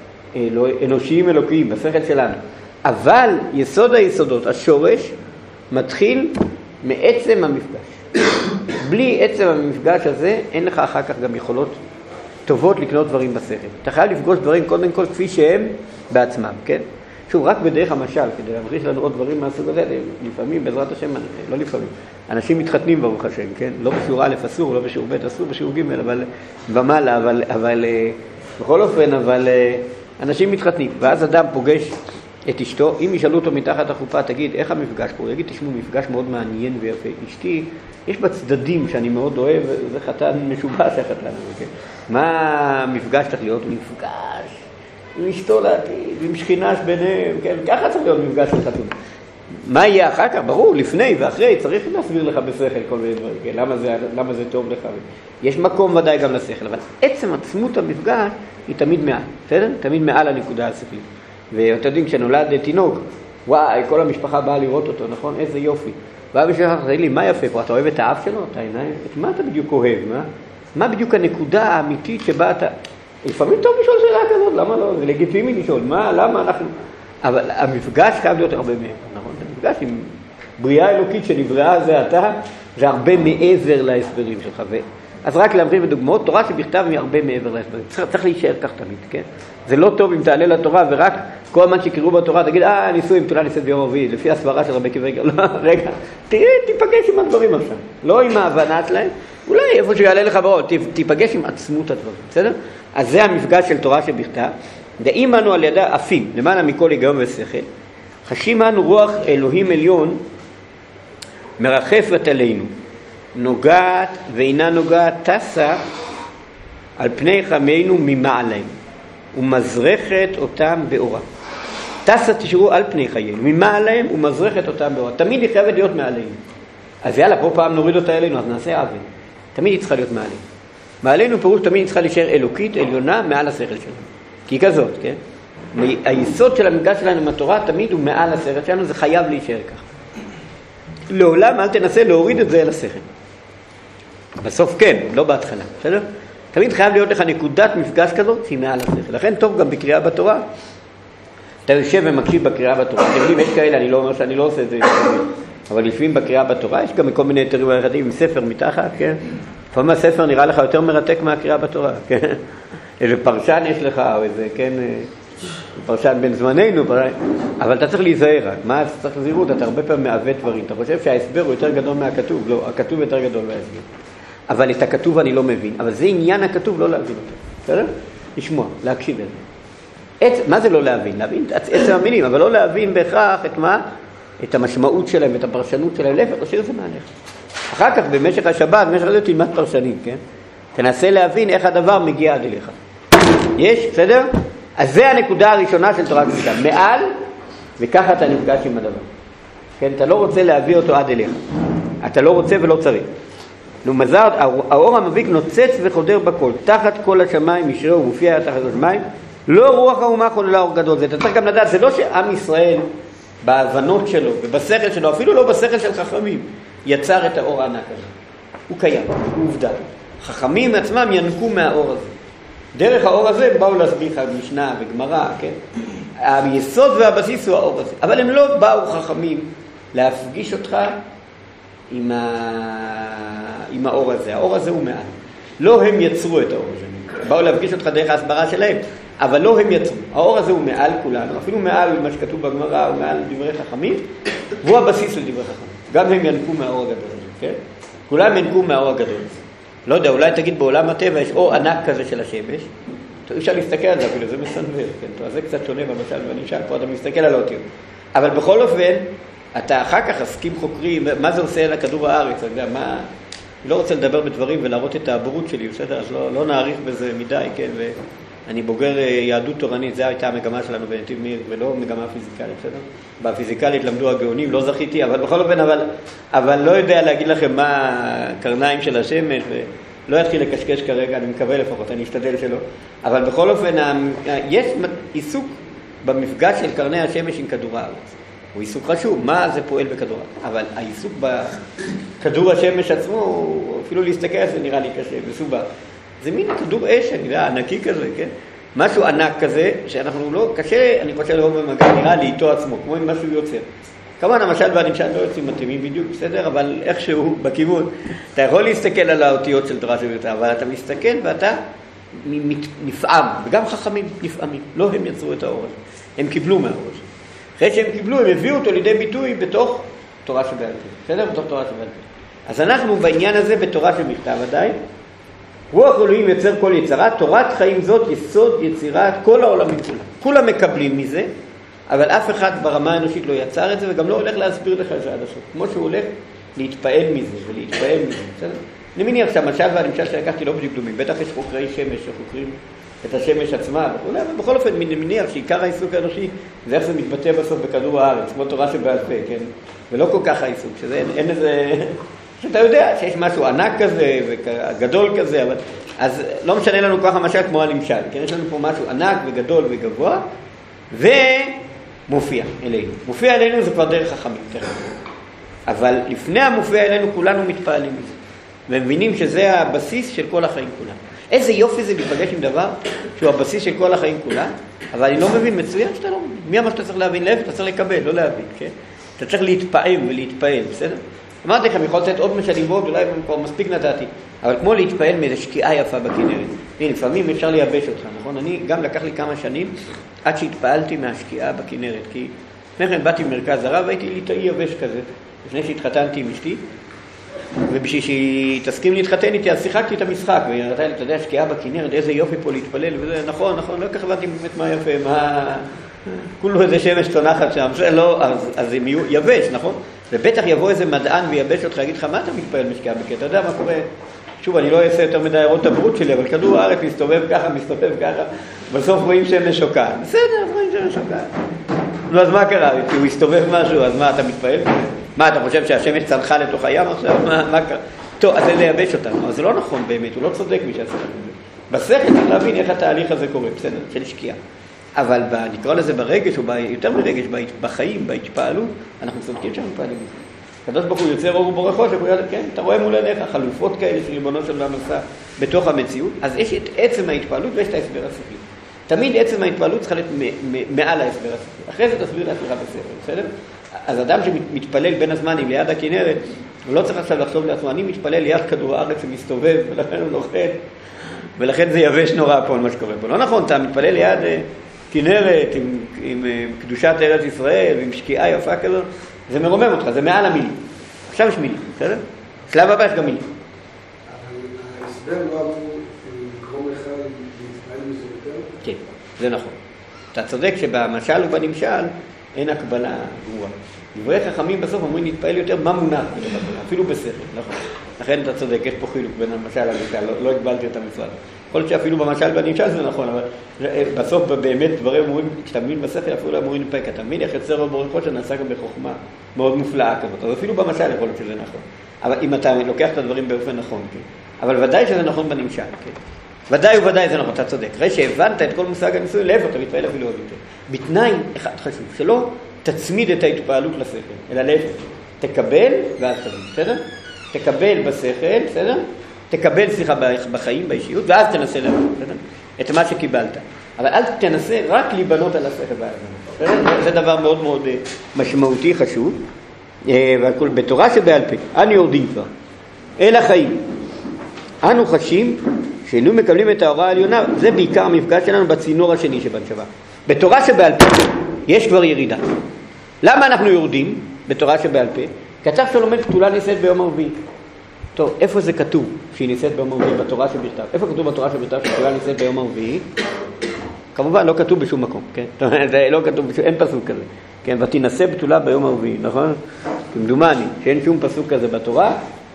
אנושיים אלוקיים, בשכל שלנו. אבל יסוד היסודות, השורש, מתחיל מעצם המפגש. בלי עצם המפגש הזה, אין לך אחר כך גם יכולות טובות לקנות דברים בשכל. אתה חייב לפגוש דברים קודם כל כפי שהם בעצמם, כן? שוב, רק בדרך המשל, כדי להמחיש לנו עוד דברים מהסוג הזה, לפעמים, בעזרת השם, לא לפעמים, אנשים מתחתנים ברוך השם, כן? לא בשיעור א' אסור, לא בשיעור ב' אסור, בשיעור ג' אבל ומעלה, אבל בכל אופן, אבל אנשים מתחתנים, ואז אדם פוגש את אשתו, אם ישאלו אותו מתחת החופה, תגיד, איך המפגש פה? הוא יגיד, תשמעו, מפגש מאוד מעניין ויפה. אשתי, יש בה צדדים שאני מאוד אוהב, זה חתן משובש החתן הזה, כן? מה המפגש צריך להיות? מפגש עם אשתו לעתיד, עם שכינה שביניהם, כן? ככה צריך להיות מפגש של חתון. מה יהיה אחר כך? ברור, לפני ואחרי, צריך להסביר לך בשכל כל מיני דברים, כן? למה זה טוב לך? יש מקום ודאי גם לשכל, אבל עצם עצמות המפגש היא תמיד מעל, בסדר? תמיד מעל הנקודה השכלית. ואתם יודעים, כשנולד תינוק, וואי, כל המשפחה באה לראות אותו, נכון? איזה יופי. ואבא שלך תגיד לי, מה יפה פה? אתה אוהב את האף שלו? את העיניים? את מה אתה בדיוק אוהב? מה בדיוק הנקודה האמיתית שבה אתה... לפעמים טוב לשאול שאלה כזאת, למה לא? זה לגיטימי לשאול, למה אנחנו... אבל המפגש חייב להיות הרבה מעבר, נכון? המפגש עם בריאה אלוקית שנבראה זה אתה, זה הרבה מעבר להסברים שלך. אז רק להמחיש בדוגמאות, תורה שבכתב היא הרבה מעבר להסברים. צריך להישאר כך תמיד, כן? זה לא טוב אם תעלה לתורה ורק כל הזמן שקראו בתורה, תגיד, ניסוי, בתולה ניסית ביום רביעי, לפי הסברה של רבי עקיבא. לא, רגע, תיפגש עם הדברים עכשיו. לא עם ההבנה שלהם, אולי איפה שיעלה לך בראש, תיפגש עם עצמות הדברים, בסדר? אז זה המפגש של תורה שבכתב. דעים אנו על ידה עפים, למעלה מכל היגיון ושכל. חשים אנו רוח אלוהים עליון מרחפת עלינו. נוגעת ואינה נוגעת, טסה על פני חמינו ממעלהם ומזרחת אותם באורה. טסה, תשארו, על פני חיינו ממעלהם ומזרחת אותם באורה. תמיד היא חייבת להיות מעלינו. אז יאללה, פה פעם נוריד אותה אלינו, אז נעשה עוול. תמיד היא צריכה להיות מעלינו. מעלינו פירוש תמיד היא צריכה להישאר אלוקית, עליונה, מעל השכל שלנו. כי היא כזאת, כן? היסוד של המפגש שלנו עם התורה תמיד הוא מעל השכל שלנו, זה חייב להישאר כך. לעולם אל תנסה להוריד את זה אל השכל. בסוף כן, לא בהתחלה, בסדר? תמיד חייב להיות לך נקודת מפגש כזאת שהיא מעל השכל. לכן טוב גם בקריאה בתורה. אתה יושב ומקשיב בקריאה בתורה. אתם יודעים, יש כאלה, אני לא אומר שאני לא עושה את זה, אבל לפעמים בקריאה בתורה יש גם כל מיני היתרים אחדים עם ספר מתחת, כן? לפעמים הספר נראה לך יותר מרתק מהקריאה בתורה, כן? איזה פרשן יש לך, או איזה, כן, פרשן בין זמננו, אבל אתה צריך להיזהר. מה אתה צריך לזהירות? אתה הרבה פעמים מעוות דברים. אתה חושב שההסבר הוא יותר גדול מהכתוב? לא, הכתוב יותר גדול מההסבר. אבל את הכתוב אני לא מבין. אבל זה עניין הכתוב, לא להבין אותו. בסדר? לשמוע, להקשיב לזה. מה זה לא להבין? להבין את עצם המילים, אבל לא להבין בהכרח את מה? את המשמעות שלהם, את הפרשנות שלהם. להפך, תשאיר את זה מעליך. אחר כך, במשך השבת, במשך הזה תלמד פרשנים, כן? תנסה להבין איך הדבר מגיע עד אליך. יש, בסדר? אז זה הנקודה הראשונה של תורה קדושה. מעל, וככה אתה נפגש עם הדבר. כן, אתה לא רוצה להביא אותו עד אליך. אתה לא רוצה ולא צריך. מזר, האור המבריק נוצץ וחודר בכל, תחת כל השמיים ישרה ומופיע תחת השמיים, לא רוח האומה חוללה אור גדול. זה אתה צריך גם לדעת, זה לא שעם ישראל בהבנות שלו ובשכל שלו, אפילו לא בשכל של חכמים, יצר את האור הענק הזה. הוא קיים, הוא עובדה. חכמים עצמם ינקו מהאור הזה. דרך האור הזה באו להסביר לך משנה וגמרא, כן? היסוד והבסיס הוא האור הזה. אבל הם לא באו חכמים להפגיש אותך עם האור הזה. האור הזה הוא מעל. לא הם יצרו את האור הזה. באו להפגיש אותך דרך ההסברה שלהם, אבל לא הם יצרו. האור הזה הוא מעל כולנו, אפילו מעל מה שכתוב בגמרא, הוא מעל דברי חכמים, והוא הבסיס לדברי חכמים. גם הם ינקו מהאור הגדול הזה, כן? כולם ינקו מהאור הגדול הזה. לא יודע, אולי תגיד בעולם הטבע יש אור ענק כזה של השמש, אי אפשר להסתכל על זה אפילו, זה מסנבר, כן? אז זה קצת שונה במשל, ואני אשאל פה, אתה מסתכל על האותיות. אבל בכל אופן, אתה אחר כך עסקים חוקרים, מה זה עושה לכדור הארץ, אני יודע, מה... אני לא רוצה לדבר בדברים ולהראות את הבורות שלי, בסדר? אז לא נעריך בזה מדי, כן? ואני בוגר יהדות תורנית, זה הייתה המגמה שלנו בנתיב מאיר, ולא מגמה פיזיקלית, בסדר? בפיזיקלית למדו הגאונים, לא זכיתי, אבל בכל אופן, אבל לא יודע להגיד לכם מה הקרניים של השמש, ולא יתחיל לקשקש כרגע, אני מקווה לפחות, אני אשתדל שלא. אבל בכל אופן, יש עיסוק במפגש של קרני השמש עם כדור הארץ. הוא עיסוק חשוב, מה זה פועל בכדור הארץ. אבל העיסוק בכדור השמש עצמו, אפילו להסתכל על זה נראה לי קשה, מסובך. זה מין כדור אש, אני יודע, ענקי כזה, כן? משהו ענק כזה, שאנחנו לא, קשה, אני חושב לא במגע, נראה לי איתו עצמו, כמו אם משהו יוצר. כמובן, המשל והנמשל לא יוצאים מתאימים בדיוק, בסדר? אבל איכשהו בכיוון, אתה יכול להסתכל על האותיות של תורה שביתה, אבל אתה מסתכל ואתה נפעם, וגם חכמים נפעמים, לא הם יצרו את האור הזה, הם קיבלו מהאור הזה. אחרי שהם קיבלו, הם הביאו אותו לידי ביטוי בתוך תורה שבעל פה, בסדר? בתוך תורה שבעל פה. אז אנחנו בעניין הזה בתורה שבכתב עדיין, רוח אלוהים יוצר כל יצרה, תורת חיים זאת יסוד יצירת כל העולמים כולם. כולם מקבלים מזה, אבל אף אחד ברמה האנושית לא יצר את זה, וגם לא הולך להסביר לך את זה עד הסוף. כמו שהוא הולך להתפעל מזה ולהתפעל מזה, בסדר? אני מניח שהמשל והנמשל שלקחתי לא בדיוק דומים, בטח יש חוקרי שמש שחוקרים את השמש עצמה, אבל בכל אופן אני מניח שעיקר העיסוק האנושי זה איך זה מתבטא בסוף בכדור הארץ, כמו תורה שבעל פה, כן? ולא כל כך העיסוק, שזה אין איזה... שאתה יודע שיש משהו ענק כזה וגדול כזה, אבל... אז לא משנה לנו ככה משל כמו הנמשל, כן? יש לנו פה משהו ענק וגדול וגבוה, ומופיע אלינו. מופיע אלינו זה כבר דרך החכמים, אבל לפני המופיע אלינו כולנו מתפעלים מזה, ומבינים שזה הבסיס של כל החיים כולם. איזה יופי זה להיפגש עם דבר שהוא הבסיס של כל החיים כולם, אבל אני לא מבין, מצוין שאתה לא מבין. מי אמר שאתה צריך להבין? לב, אתה צריך לקבל, לא להבין, כן? אתה צריך להתפעם ולהתפעל, בסדר? אמרתי לכם, יכול לתת עוד משלים ועוד, אולי כבר מספיק נתתי, אבל כמו להתפעל מאיזו שקיעה יפה בכנרת. הנה, לפעמים אפשר לייבש אותך, נכון? אני גם לקח לי כמה שנים עד שהתפעלתי מהשקיעה בכנרת, כי לפני כן באתי ממרכז הרב והייתי לי תאי יבש כזה, לפני שהתחתנתי עם אשתי, ובשביל שהיא תסכים להתחתן איתי, אז שיחקתי את המשחק, והיא נראתה לי, אתה יודע, שקיעה בכנרת, איזה יופי פה להתפלל, וזה נכון, לא כך הבנתי באמת מה יפה, מה... כולו איזה שמש צונחת שם, זה לא, אז הם יהיו יבש, נכון? ובטח יבוא איזה מדען ויבש אותך, יגיד לך, מה אתה מתפעל משקיעה בכנרת? אתה יודע מה קורה? שוב, אני לא אעשה יותר מדי הערות הברות שלי, אבל כדור הארץ מסתובב ככה, בסוף רואים שמש שוקעת. בסדר, רואים שמש שוקעת. נו, אז מה קרה? כי הוא הסתובב משהו, אז מה, אתה מתפעל? מה, אתה חושב שהשמש צנחה לתוך הים עכשיו? מה קרה? טוב, אז זה לייבש אותנו. אבל זה לא נכון באמת, הוא לא צודק מי שעשה את זה. בשכל צריך להבין איך התהליך הזה קורה, בסדר, של שקיעה. אבל נקרא לזה ברגש, או יותר מרגש, בחיים, בהתפעלות, אנחנו צודקים שאנחנו מתפעלים. הקדוש ברוך הוא יוצר אור ובורא חושך, כן, אתה רואה מול עיניך חלופות כאלה של ריבונו של עולם עשה בתוך המציאות, אז יש את עצם ההתפעלות ויש את ההסבר השכלי. תמיד עצם ההתפעלות צריכה להיות מעל ההסבר השכלי. אחרי זה תסביר לעצמך בספר, בסדר? אז אדם שמתפלל בין הזמנים ליד הכנרת, הוא לא צריך עכשיו לחשוב לעצמו, אני מתפלל ליד כדור הארץ שמסתובב, ולכן הוא נוחת, ולכן זה יבש נורא פה על מה שקורה פה. לא נכון, אתה מתפלל ליד כנרת עם קדושת ארץ ישראל, עם שקיעה יפה כזאת, זה מרומם אותך, זה מעל המילים. עכשיו יש מילים, בסדר? שלב הבא יש גם מילים. אבל ההסבר לא אמור לגרום לך להתפעל מזה יותר? כן, זה נכון. אתה צודק שבמשל ובנמשל אין הקבלה גרועה. דברי חכמים בסוף אומרים להתפעל יותר מה מונח בתוך הקבלה, אפילו בספר, נכון. לכן אתה צודק, יש פה חילוק בין המשל למשל, לא הגבלתי את המשרד. יכול להיות שאפילו במשל והנמשל זה נכון, אבל בסוף באמת דברים אומרים, כשאתה מבין בשכל אפילו לא אמורים לפק, אתה מבין איך יוצר אור בורא חושך נעשה גם בחוכמה מאוד מופלאה כזאת, אז אפילו במשל יכול להיות שזה נכון. אבל אם אתה לוקח את הדברים באופן נכון, כן? אבל ודאי שזה נכון בנמשל, כן? ודאי וודאי זה נכון, אתה צודק. אחרי שהבנת את כל מושג הניסוי, להפך, אתה מתפעל אפילו עוד יותר. בתנאי אחד חשוב, שלא תצמיד את ההתפעלות לשכל, אלא להפך. תקבל ואז תבין, בסדר? תקבל בשכל, בסדר? תקבל, סליחה, בחיים, באישיות, ואז תנסה להבין, בסדר? את מה שקיבלת. אבל אל תנסה רק להיבנות על השכל וההבנה. זה דבר מאוד מאוד משמעותי, חשוב. בתורה שבעל פה, אנו יורדים כבר אל החיים. אנו חשים שאנו מקבלים את ההוראה העליונה, זה בעיקר המפגש שלנו בצינור השני שבנשמה. בתורה שבעל פה יש כבר ירידה. למה אנחנו יורדים בתורה שבעל פה? כתב שלומד פתולה נישאת ביום הרביעי. טוב, איפה זה כתוב שהיא נישאת ביום הרביעי בתורה שבכתב? איפה כתוב בתורה שבכתב שפתולה נישאת ביום הרביעי? כמובן לא כתוב בשום מקום, כן? זה לא כתוב, אין פסוק כזה. כן, ותינשא בתולה ביום הרביעי, נכון? כמדומני, שאין שום פסוק כזה בתורה.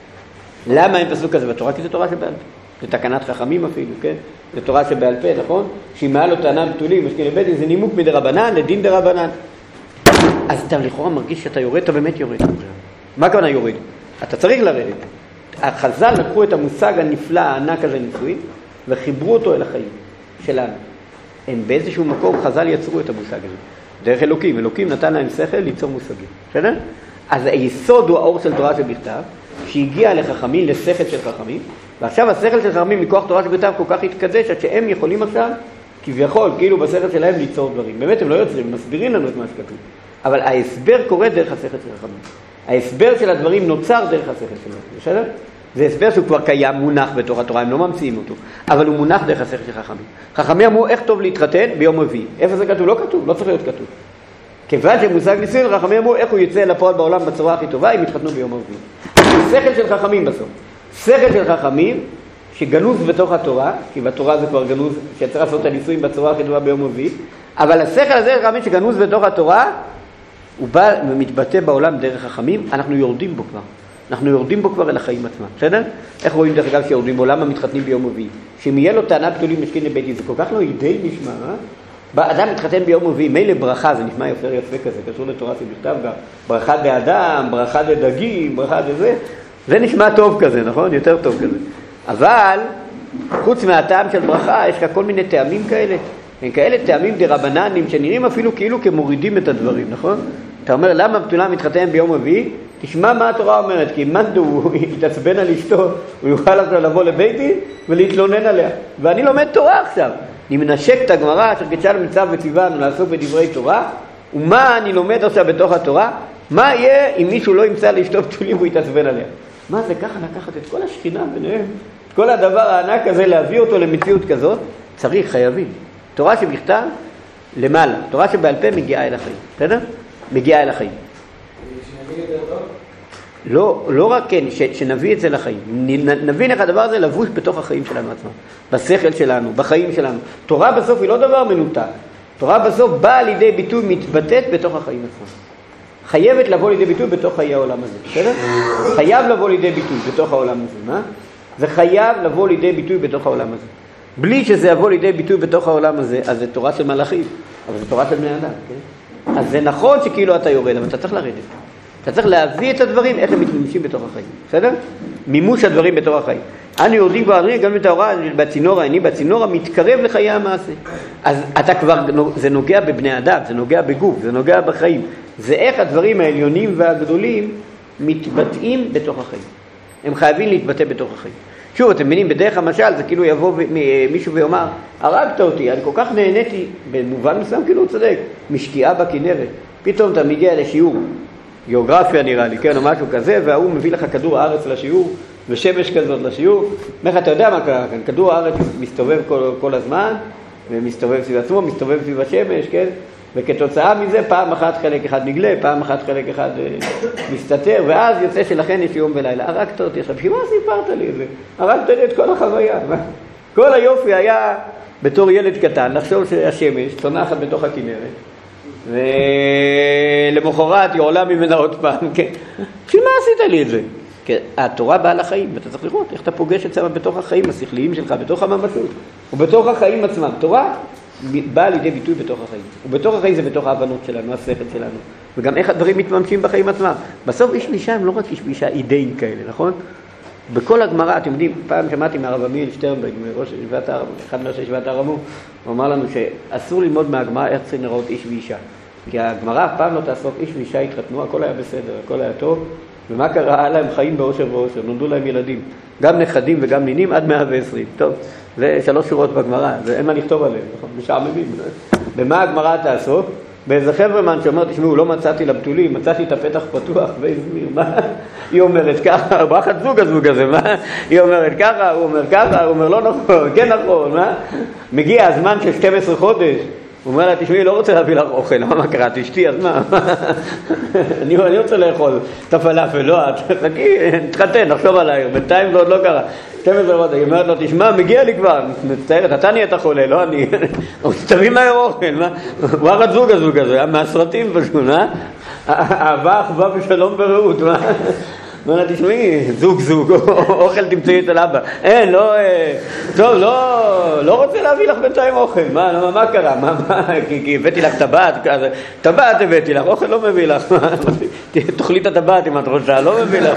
למה אין פסוק כזה בתורה? כי זה תורה שבעל פה. זה תקנת חכמים אפילו, כן? זה תורה שבעל פה, נכון? שהיא מעל לו טענה בתולים, משכין לבית, זה נימוק מדרבנן לדין דרבנן. אז אתה לכאורה מרגיש שאתה יורד, אתה באמת יורד. מה הכוונה יורד? אתה צריך לרדת. החז"ל לקחו את המושג הנפלא, הענק הזה ניסוי, וחיברו אותו אל החיים שלנו. הם באיזשהו מקום חז"ל יצרו את המושג הזה. דרך אלוקים. אלוקים נתן להם שכל ליצור מושגים. בסדר? אז היסוד הוא האור של תורה שבכתב, שהגיע לחכמים, לשכל של חכמים, ועכשיו השכל של חכמים מכוח תורה שבכתב כל כך התקדש, עד שהם יכולים עכשיו, כביכול, כאילו בשכל שלהם ליצור דברים. באמת הם לא יוצרים, הם מסבירים לנו את מה שכתוב. אבל ההסבר קורה דרך השכל של חכמים. ההסבר של הדברים נוצר דרך השכל שלנו. בסדר? זה הסבר שהוא כבר קיים, מונח בתוך התורה, הם לא ממציאים אותו. אבל הוא מונח דרך השכל של חכמים. חכמים אמרו איך טוב להתחתן ביום רביעי. איפה זה כתוב? לא כתוב, לא צריך להיות כתוב. כיוון שמושג ניסוי, חכמים אמרו איך הוא יצא לפועל בעולם בצורה הכי טובה, אם יתחתנו ביום רביעי. שכל של חכמים בסוף. שכל של חכמים שגנוז בתוך התורה, כי בתורה זה כבר גנוז, שצריך לעשות את הניסויים בצורה הכי טובה ביום רביעי, אבל השכל הזה חכמים שגנוז בתוך התורה, הוא בא ומתבטא בעולם דרך חכמים, אנחנו יורדים בו כבר. אנחנו יורדים בו כבר אל החיים עצמם, בסדר? איך רואים דרך אגב שיורדים בעולם המתחתנים ביום רביעי? שאם יהיה לו טענה בתולים משכין לביתי, זה כל כך לא ידי נשמע, אדם מתחתן ביום רביעי, מילא ברכה, זה נשמע יפה כזה, קשור לתורה שבכתב גם, ברכה באדם, ברכה לדגים, ברכה לזה, זה נשמע טוב כזה, נכון? יותר טוב כזה. אבל, חוץ מהטעם של ברכה, יש לך כל מיני טעמים כאלה, הם כאלה טעמים דרבננים, שנראים אפילו כאילו כמורידים את הדברים, נכון? אתה אומר, למה בתולה מתחתן ביום רביעי? תשמע מה התורה אומרת, כי אם מנדו הוא יתעצבן על אשתו, הוא יוכל עכשיו לבוא לבית דין ולהתלונן עליה. ואני לומד תורה עכשיו. אני מנשק את הגמרא, אשר קידשנו מצווה וציוונו לעסוק בדברי תורה, ומה אני לומד עכשיו בתוך התורה? מה יהיה אם מישהו לא ימצא לאשתו בתולים והוא יתעצבן עליה? מה זה ככה לקחת את כל השכינה ביניהם, את כל הדבר הענק הזה, להביא אותו למציאות כזאת? צריך, חייבים. תורה שבכתב למעלה, תורה שבעל פה מגיעה אל החיים, בסדר? מגיעה אל החיים. לא רק כן, שנביא את זה לחיים. נבין איך הדבר הזה לבוש בתוך החיים שלנו עצמם. בשכל שלנו, בחיים שלנו. תורה בסוף היא לא דבר מנותק. תורה בסוף באה לידי ביטוי, מתבטאת בתוך החיים עצמם. חייבת לבוא לידי ביטוי בתוך חיי העולם הזה. בסדר? חייב לבוא לידי ביטוי בתוך העולם הזה. מה? זה חייב לבוא לידי ביטוי בתוך העולם הזה. בלי שזה יבוא לידי ביטוי בתוך העולם הזה, אז זה תורה של מלאכים. אבל זה תורה של בני אדם. כן? אז זה נכון שכאילו אתה יורד, אבל אתה צריך לרדת. אתה צריך להביא את הדברים, איך הם מתממשים בתוך החיים. בסדר? מימוש הדברים בתוך החיים. אנו יורדים כבר גם את ההוראה בצינור העיני, בצינור המתקרב לחיי המעשה. אז אתה כבר, זה נוגע בבני אדם, זה נוגע בגוף, זה נוגע בחיים. זה איך הדברים העליונים והגדולים מתבטאים בתוך החיים. הם חייבים להתבטא בתוך החיים. שוב, אתם מבינים, בדרך המשל זה כאילו יבוא מישהו ויאמר, הרגת אותי, אני כל כך נהניתי, במובן מסוים כאילו הוא צודק, משקיעה בכנרת. פתאום אתה מגיע לשיעור, גיאוגרפיה נראה לי, כן, או משהו כזה, והוא מביא לך כדור הארץ לשיעור, ושמש כזאת לשיעור. איך אתה יודע מה קרה כאן? כדור הארץ מסתובב כל הזמן, ומסתובב סביב עצמו, מסתובב סביב השמש, כן? וכתוצאה מזה פעם אחת חלק אחד נגלה, פעם אחת חלק אחד מסתתר, ואז יוצא שלכן יש יום ולילה. הרגת אותי, עכשיו, שמה סיפרת לי את זה? הרגת לי את כל החוויה. כל היופי היה בתור ילד קטן, לחשוב שהשמש צונחת בתוך הכנרת, ולמחרת היא עולה ממנה עוד פעם, כן? שמה עשית לי את זה? כי התורה באה לחיים, ואתה צריך לראות איך אתה פוגש את זה בתוך החיים השכליים שלך, בתוך הממשות, ובתוך החיים עצמם. תורה בא לידי ביטוי בתוך החיים. ובתוך החיים זה בתוך ההבנות שלנו, השכל שלנו. וגם איך הדברים מתממשים בחיים עצמם. בסוף איש ואישה הם לא רק איש ואישה אידאים כאלה, נכון? בכל הגמרא, אתם יודעים, פעם שמעתי מהרב עמיאל שטרנברג, אחד מראשי ישיבת הר המור, הוא אמר לנו שאסור ללמוד מהגמרא איך צריכים לראות איש ואישה. כי הגמרא אף פעם לא תעסוק, איש ואישה התחתנו, הכל היה בסדר, הכל היה טוב, ומה קרה? היה להם חיים באושר ואושר, נולדו להם ילדים, גם נכדים וגם נינים עד 120. טוב, זה 3 שורות בגמרא, ואין מה לכתוב עליהם, משעממים. במה הגמרא תעסוק? באיזה חברמן שאומר, תשמעו, לא מצאתי לבתולים, מצאתי את הפתח פתוח, והסביר, מה? היא אומרת ככה, ברחת הזוג הזה, מה? היא אומרת ככה, הוא אומר ככה, הוא אומר לא נכון, כן נכון, מה? מגיע הזמן של 12 חודש, הוא אומר לה, תשמעי, לא רוצה להביא לך אוכל, מה קרה, תשתי, אז מה? אני רוצה לאכול את הפלאפל, לא, חכי, תתחתן, נחשוב עליי, בינתיים זה עוד לא קרה. 12 חודש, היא אומרת לו, תשמע, מגיע לי כבר, מצטערת, אתה נהיית חולה, לא אני. הוא תביא מהר אוכל, מה? הוא הרג הזוג הזה, מהסרטים פשוט, מה? אהבה, אחווה ושלום ורעות, מה? אומר לה, תשמעי, זוג, אוכל תמצאי אצל אבא. אין, לא, טוב, לא רוצה להביא לך בינתיים אוכל. מה קרה? כי הבאתי לך טבעת הבאתי לך, אוכל לא מביא לך. תאכלי את הטבעת אם את רוצה, לא מביא לך.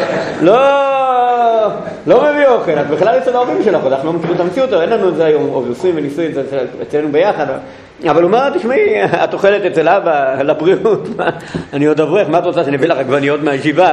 לא מביא אוכל, את בכלל אצל ההורים שלך, אנחנו לא מכירים את המציאות, אין לנו את זה היום, עושים וניסוי אצלנו ביחד. אבל הוא אומר, תשמעי, את אוכלת אצל אבא לבריאות, אני עוד אברך, מה את רוצה שאני אביא לך עגבניות מהישיבה?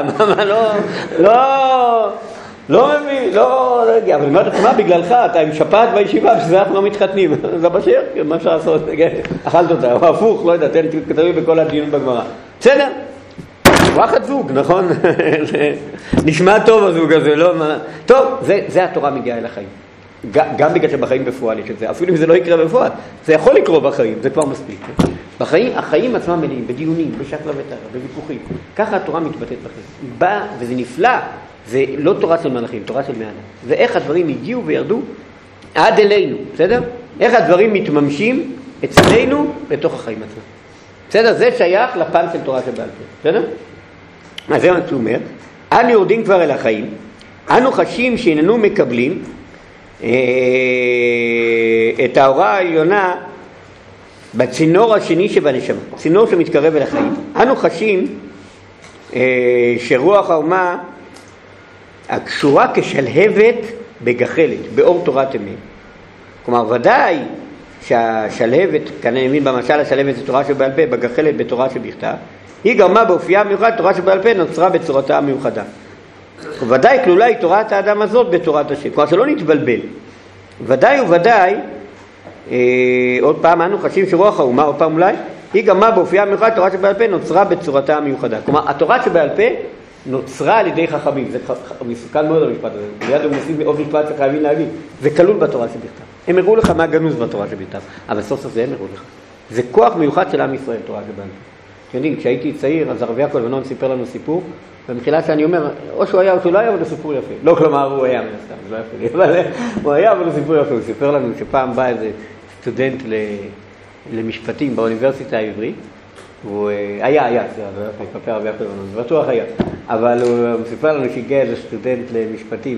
לא מביא, אבל אני אומרת, מה בגללך, אתה עם שפעת בישיבה, בשביל זה אנחנו לא מתחתנים, זה בשיר, מה אפשר לעשות, אכלת אותה, או הפוך, לא יודע, תכתבי בכל הדיון בגמרא. בסדר, וואחד זוג, נכון? נשמע טוב הזוג הזה, לא מה... טוב, זה התורה מגיעה אל החיים. גם בגלל שבחיים בפועל יש את זה, אפילו אם זה לא יקרה בפועל, זה יכול לקרות בחיים, זה כבר מספיק. החיים עצמם מלאים, בדיונים, בשקלא וטריא, בוויכוחים. ככה התורה מתבטאת בחיים. היא באה, וזה נפלא, זה לא תורה של מלאכים, תורה של בני אדם. זה איך הדברים הגיעו וירדו עד אלינו, בסדר? איך הדברים מתממשים אצלנו בתוך החיים עצמם. בסדר? זה שייך לפן של תורה שבעל פה, בסדר? אז זה מה שהוא אומר, אנו יורדים כבר אל החיים, אנו חשים שאיננו מקבלים את ההוראה העליונה בצינור השני שבנשמה, צינור שמתקרב אל החיים. אנו חשים שרוח האומה הקשורה כשלהבת בגחלת, באור תורת אמת. כלומר, ודאי שהשלהבת, כאן אני מבין במשל השלהבת זה תורה שבעל פה, בגחלת בתורה שבכתב, היא גרמה באופייה המיוחד, תורה שבעל פה נוצרה בצורתה המיוחדה. ודאי כלולה היא תורת האדם הזאת בתורת השם, כלומר שלא נתבלבל. ודאי וודאי, עוד פעם אנו חשים שרוח האומה, עוד פעם אולי, היא גרמה באופייה המיוחד, תורה שבעל פה נוצרה בצורתה המיוחדה. כלומר, התורה שבעל פה נוצרה על ידי חכמים, זה מסוכן מאוד המשפט הזה, מיד הם עושים עוד משפט שחייבים להגיד, זה כלול בתורה שבכתב. הם הראו לך מה גנוז בתורה שבכתב, אבל סוף סוף זה הם הראו לך. זה כוח מיוחד של עם ישראל, תורה שבעל פה. יודעים, כשהייתי צעיר, אז הרב יעקב לבנון סיפר לנו סיפור, במחילה שאני אומר, או שהוא היה או שהוא לא היה, אבל הוא סיפור יפה. לא כלומר, הוא היה, מן הסתם, זה לא יפה לי, אבל הוא היה, אבל הוא סיפור יפה. הוא סיפר לנו שפעם בא איזה סטודנט למשפטים באוניברסיטה העברית, הוא היה, כלפי הרב יעקב לבנון, זה בטוח היה, אבל הוא סיפר לנו שהגיע איזה סטודנט למשפטים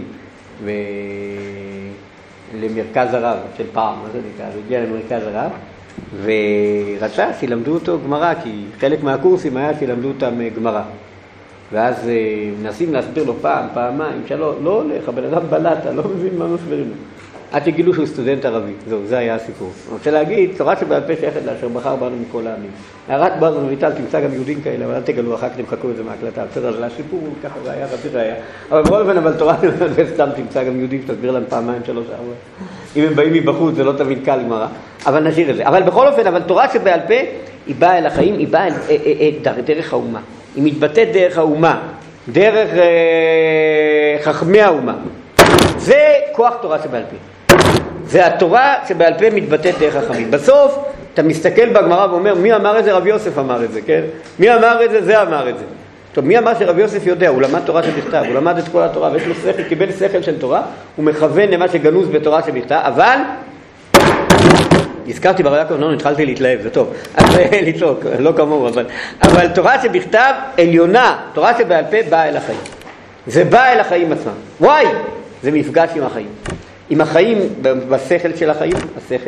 למרכז הרב של פעם, מה זה נקרא? הוא הגיע למרכז הרב, ורצה שילמדו אותו גמרא, כי חלק מהקורסים היה שילמדו אותם גמרא. ואז מנסים להסביר לו פעם, פעמיים, שלוש, לא הולך, הבן אדם בלטה, לא מבין מה מסבירים לו. עד שגילו שהוא סטודנט ערבי, זהו, זה היה הסיפור. אני רוצה להגיד, תורה שבעל פה שייכת לאשר בחר בנו מכל העמים. הערת בעז רויטל, תמצא גם יהודים כאלה, אבל אל תגלו, אחר כך תמחקו את זה מהקלטה, בסדר, זה הסיפור, ככה זה היה, רבי זה היה. אבל בכל אופן, אבל תורה שבעל פה סתם תמצא גם יהודים, שתסביר להם פעמיים, שלוש, ארבע. אם הם באים מבחוץ, זה לא תמיד קל גמרא, אבל נשאיר את זה. אבל בכל אופן, אבל תורה שבעל פה, היא באה אל החיים, היא באה דרך האומה. היא מתבטאת דרך האומה, דרך חכמי האומה. זה כוח תורה שבעל פה. זה התורה שבעל פה מתבטאת דרך חכמים. בסוף אתה מסתכל בגמרא ואומר, מי אמר את זה? רבי יוסף אמר את זה, כן? מי אמר את זה? זה אמר את זה. טוב, מי אמר שרבי יוסף יודע? הוא למד תורה שבכתב, הוא למד את כל התורה, ויש לו שכל, קיבל שכל של תורה, הוא מכוון למה שגנוז בתורה שבכתב, אבל הזכרתי ברב יעקב לבנון, התחלתי להתלהב, זה טוב, אז לצעוק, לא כמוהו, אבל תורה שבכתב עליונה, תורה שבעל פה באה אל החיים. זה בא אל החיים עצמם. וואי, זה מפגש עם החיים. עם החיים בשכל של החיים, השכל,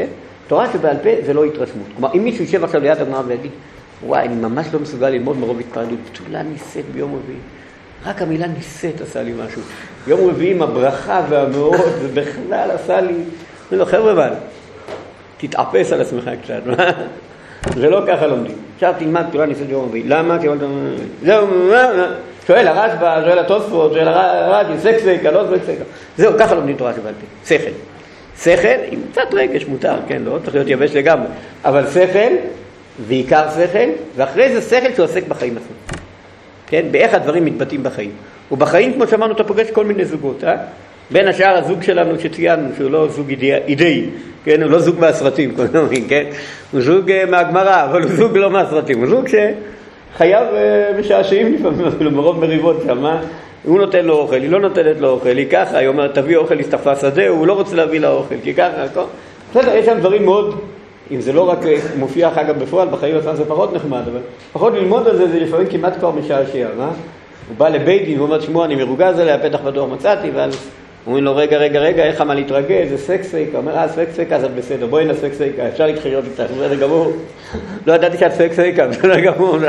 תורה שבעל פה זה לא התרשמות. כלומר, אם מישהו יישב עכשיו ליד הגמרא ויגיד, וואי, אני ממש לא מסוגל ללמוד מרוב התפעלות, בתולה ניסית ביום רביעי. רק המילה ניסית עשה לי משהו. יום רביעי עם הברכה והמאורות, זה בכלל עשה לי... אני לא, חבר'ה, אבל, תתאפס על עצמך קצת. זה לא ככה לומדים. עכשיו תלמד בתולה ניסית ביום רביעי. למה? זהו, שואל הרשב"א, שואל התוספות, שואל הרש"י, סקסיקה, לא סקסיקה. זהו, ככה לומדים תורה שבעל פה. שכל, עם קצת רגש מותר, כן, לא צריך להיות יבש לגמרי, אבל שכל, ועיקר שכל, ואחרי זה שכל שעוסק בחיים עצמם. כן, באיך הדברים מתבטאים בחיים. ובחיים, כמו שאמרנו, אתה פוגש כל מיני זוגות, בין השאר הזוג שלנו שציינו, שהוא לא זוג אידאי, כן, הוא לא זוג מהסרטים, כן, הוא זוג מהגמרא, אבל הוא זוג לא מהסרטים, הוא זוג שחייו משעשעים לפעמים, אפילו מרוב מריבות שם, הוא נותן לו אוכל, היא לא נותנת לו אוכל, היא ככה, היא אומרת, תביא אוכל, הסתחפה שדה, הוא לא רוצה להביא לה אוכל, כי ככה, בסדר, יש שם דברים מאוד, אם זה לא רק מופיע אחר כך בפועל, בחיים עצמם זה פחות נחמד, אבל פחות ללמוד על זה, זה לפעמים כמעט כבר משעשע, מה? הוא בא לבית דין, הוא אומר, שמוע, אני מרוגז עליה, פתח בדור מצאתי, ואז אומרים לו, רגע, איך מה להתרגז, זה סקסיקה, אומר, סקסיקה, אז את בסדר, בואי סקסיקה, אפשר להתחיות איתה, בסדר גמור, לא ידעתי שאת סקסיקה, בסדר גמור,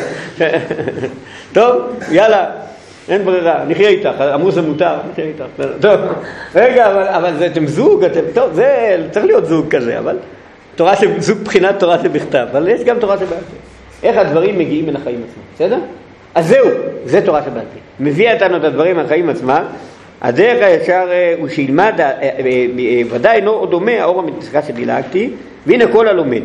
טוב, יאללה, אין ברירה, נחיה איתך, אמרו זה מותר, נחיה איתך, טוב, רגע, אבל אתם זוג, טוב, זה צריך להיות זוג כזה, אבל זוג בחינת תורה שבכתב, אבל יש גם תורה שבעל פה. איך הדברים מגיעים מן החיים עצמם, בסדר? אז זהו, זה תורה שבעל פה. מביא אותנו את הדברים מהחיים עצמם, הדרך הישר הוא שילמד, ודאי אינו עוד דומה, האור המצחקה שדילגתי, והנה כל הלומד.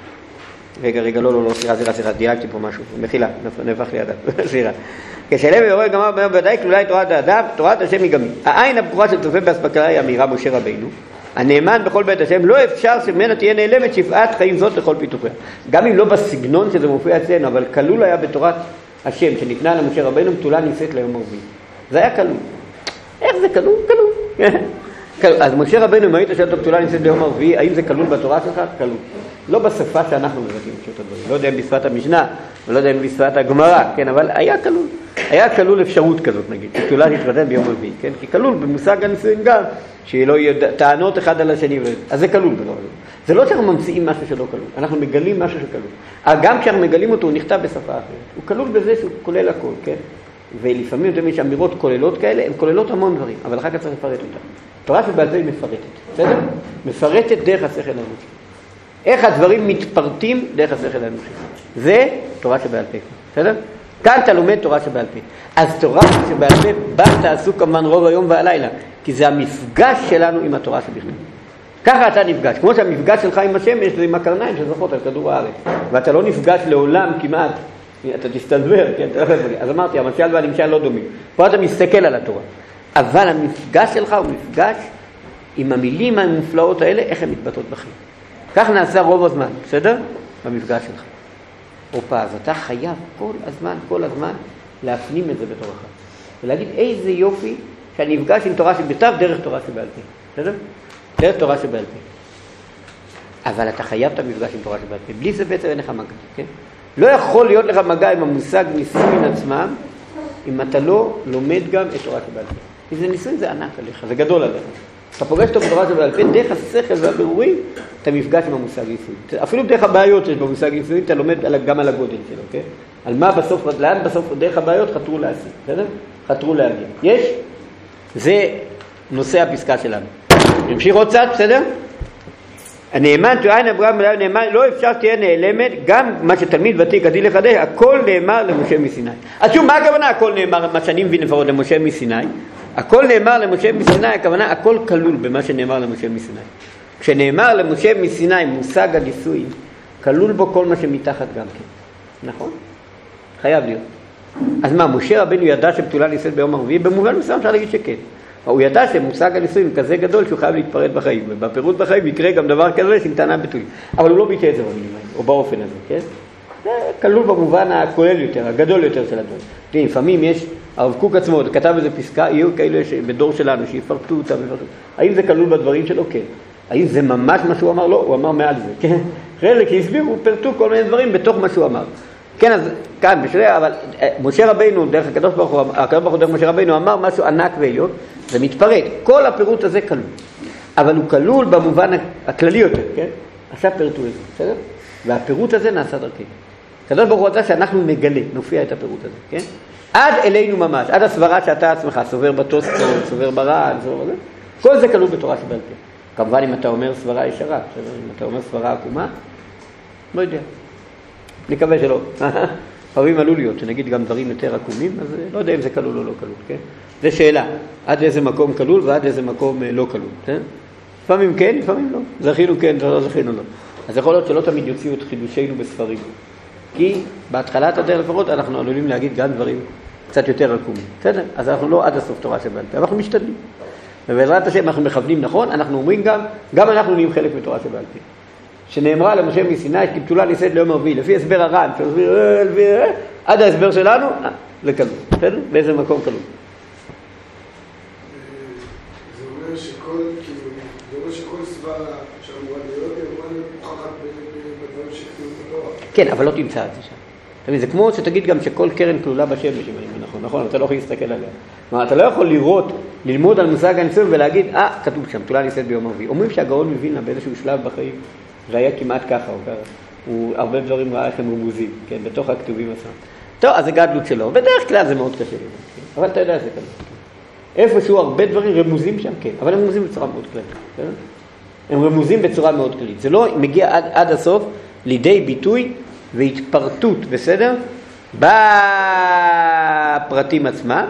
רגע, לא, סליחה, דילגתי פה משהו, מחילה, נפח לידה, סליחה. כשלב ויורא גמר אומר ודאי כלולה תורת האדם, תורת השם היא גם. העין הבכורה של צופה באספקלה היא אמירה משה רבינו, הנאמן בכל בית השם, לא אפשר שממנה תהיה נעלמת שפעת חיים זאת לכל פיתוחיה. גם אם לא בסגנון שזה מופיע אצלנו, אבל כלול היה בתורת השם שניתנה למשה רבינו, בתולה נישאת ליום הרביעי. זה היה כלול. איך זה כלול? כלול. אז משה רבינו, אם היית שואל אותו בתולה נישאת ליום הרביעי, האם זה כלול בתורה שלך? כלול. לא בשפה שאנחנו מבטאים את הדברים. לא יודע אם בשפת המשנה, ולא יודע אם בשפת הגמרא, כן, אבל היה כלול. היה כלול אפשרות כזאת, נגיד, שתולה להתחתן ביום רביעי, כן? כי כלול במושג הנישואין גם, שלא יהיו טענות אחד על השני, אז זה כלול בדבר הזה. זה לא שאנחנו ממציאים משהו שלא כלול, אנחנו מגלים משהו שכלול. גם כשאנחנו מגלים אותו, הוא נכתב בשפה אחרת. הוא כלול בזה שהוא כולל הכל, כן? ולפעמים יודעים יש אמירות כוללות כאלה, הן כוללות המון דברים, אבל אחר כך צריך לפרט אותן. תורה שבעל פה היא מפרטת, בסדר? מפרטת דרך השכל האנושי. איך הדברים מתפרטים דרך השכל האנושי. זה תורה שבעל פה, בסדר? כאן אתה לומד תורה שבעל פה. אז תורה שבעל פה בה תעשו כמובן רוב היום והלילה, כי זה המפגש שלנו עם התורה שבכלל. ככה אתה נפגש. כמו שהמפגש שלך עם השמש זה עם הקרניים שזוכות על כדור הארץ. ואתה לא נפגש לעולם כמעט, אתה תסתדבר, כן? אז אמרתי, המשל והנמשל לא דומים. פה אתה מסתכל על התורה. אבל המפגש שלך הוא מפגש עם המילים המופלאות האלה, איך הן מתבטאות בחיים. כך נעשה רוב הזמן, בסדר? במפגש שלך. אז אתה חייב כל הזמן להפנים את זה בתורך. ולהגיד איזה יופי שאני נפגש עם תורה שבכתב דרך תורה שבעל פה. בסדר? דרך תורה שבעל פה. אבל אתה חייב את המפגש עם תורה שבעל פה. בלי זה בעצם אין לך מגע, כן? לא יכול להיות לך מגע עם המושג ניסויים עצמם, אם אתה לא לומד גם את תורה שבעל פה. כי זה ניסויים זה ענק עליך, זה גדול עליך. אתה פוגש אותו בתורה שבעל פה, דרך השכל והבירורים, אתה מפגש עם המושג ניסויים. אפילו דרך הבעיות שיש במושג ניסויים, אתה לומד גם על הגודל שלו, כן? על מה בסוף, לאן בסוף דרך הבעיות חתרו להשיג, בסדר? חתרו להגיע. יש? זה נושא הפסקה שלנו. נמשיך עוד קצת, בסדר? הנאמן, תועין אברהם נאמן, לא אפשר תהיה נעלמת, גם מה שתלמיד ותיק עתיד לחדש, הכל נאמר למשה מסיני. אז שוב, מה הכוונה הכל נאמר, מה שאני מבין לפחות למשה מסיני? הכל נאמר למשה מסיני, הכוונה הכל כלול במה שנאמר למשה מסיני. כשנאמר למשה מסיני מושג הניסויים, כלול בו כל מה שמתחת גם כן. נכון? חייב להיות. אז מה, משה רבנו ידע שבתולה נישאת ביום הרביעי? במובן מסוים אפשר להגיד שכן. הוא ידע שמושג הניסויים כזה גדול שהוא חייב להתפרט בחיים, ובפירוט בחיים יקרה גם דבר כזה עם טענה בתולים. אבל הוא לא ביטא את זה במילים האלה, או באופן הזה, כן? זה כלול במובן הכולל יותר, הגדול יותר של הדברים. לפעמים יש, הרב קוק עצמו כתב איזה פסקה, יהיו כאלה בדור שלנו שיפרטו אותם, האם זה כלול בדברים שלו? כן. האם זה ממש מה שהוא אמר? לא, הוא אמר מעל זה, כן? חלק הסבירו, פרטו כל מיני דברים בתוך מה שהוא אמר. כן, אז כאן, אבל משה רבינו, דרך הקדוש ברוך הוא, דרך משה רבינו, אמר משהו ענק ועליון, זה מתפרט. כל הפירוט הזה כלול. אבל הוא כלול במובן הכללי יותר, כן? עכשיו פירטו את זה, בסדר? והפירוט הזה נעשה דרכי. הקדוש ברוך הוא רצה שאנחנו נגלה, נופיע את הפירוט הזה, כן? עד אלינו ממש, עד הסברה שאתה עצמך, סובר בתוספות, סובר ברעד, סובר בזה. כל זה כלול בתורה שבעל פה. כמובן אם אתה אומר סברה ישרה, אם אתה אומר סברה עקומה, לא יודע. נקווה שלא. פעמים עלול להיות, שנגיד גם דברים יותר עקומים, אז לא יודע אם זה כלול או לא כלול, כן? זה שאלה, עד איזה מקום כלול ועד איזה מקום לא כלול, כן? לפעמים כן, לפעמים לא. זכינו כן, לא זכינו לא. אז יכול להיות שלא תמיד יוציאו את חידושינו בספרים. כי בהתחלת הדרך לפחות אנחנו עלולים להגיד גם דברים קצת יותר עקומים. בסדר? אז אנחנו לא עד הסוף תורה שבעל פה, אנחנו משתדלים. ובעזרת השם אנחנו מכוונים נכון, אנחנו אומרים גם אנחנו נהיים חלק מתורה שבעל פה. שנאמרה למשה מסיני, שקיבצולה ניסית ליום הרביעי, לפי הסבר הר"ן, עד ההסבר שלנו, זה כלול. בסדר? באיזה מקום כלול. זה אומר שכל סברה שאמורה להיות, היא אמורה להיות מוכחת בדברים שכתובים בתורה. כן, אבל לא תמצא את זה שם. זה כמו שתגיד גם שכל קרן כלולה בשמש, נכון, אתה לא יכול להסתכל עליה. כלומר, אתה לא יכול ללמוד על מושג הניסון ולהגיד, כתוב שם, תולה ניסית ביום הרביעי. אומרים שהגאון מווילנה באיזשהו שלב בחיים, זה היה כמעט ככה, הוא הרבה דברים ראה שהם רמוזים, כן, בתוך הכתובים עשה. טוב, אז זה גדלות שלו, בדרך כלל זה מאוד קשה לי, אבל אתה יודע, זה כזה. איפשהו הרבה דברים רמוזים שם, כן, אבל הם רמוזים בצורה מאוד כללית, כן? הם רמוזים בצורה מאוד כללית. זה לא מגיע עד הסוף לידי ביטוי והתפרטות, בסדר? בפרטים עצמם,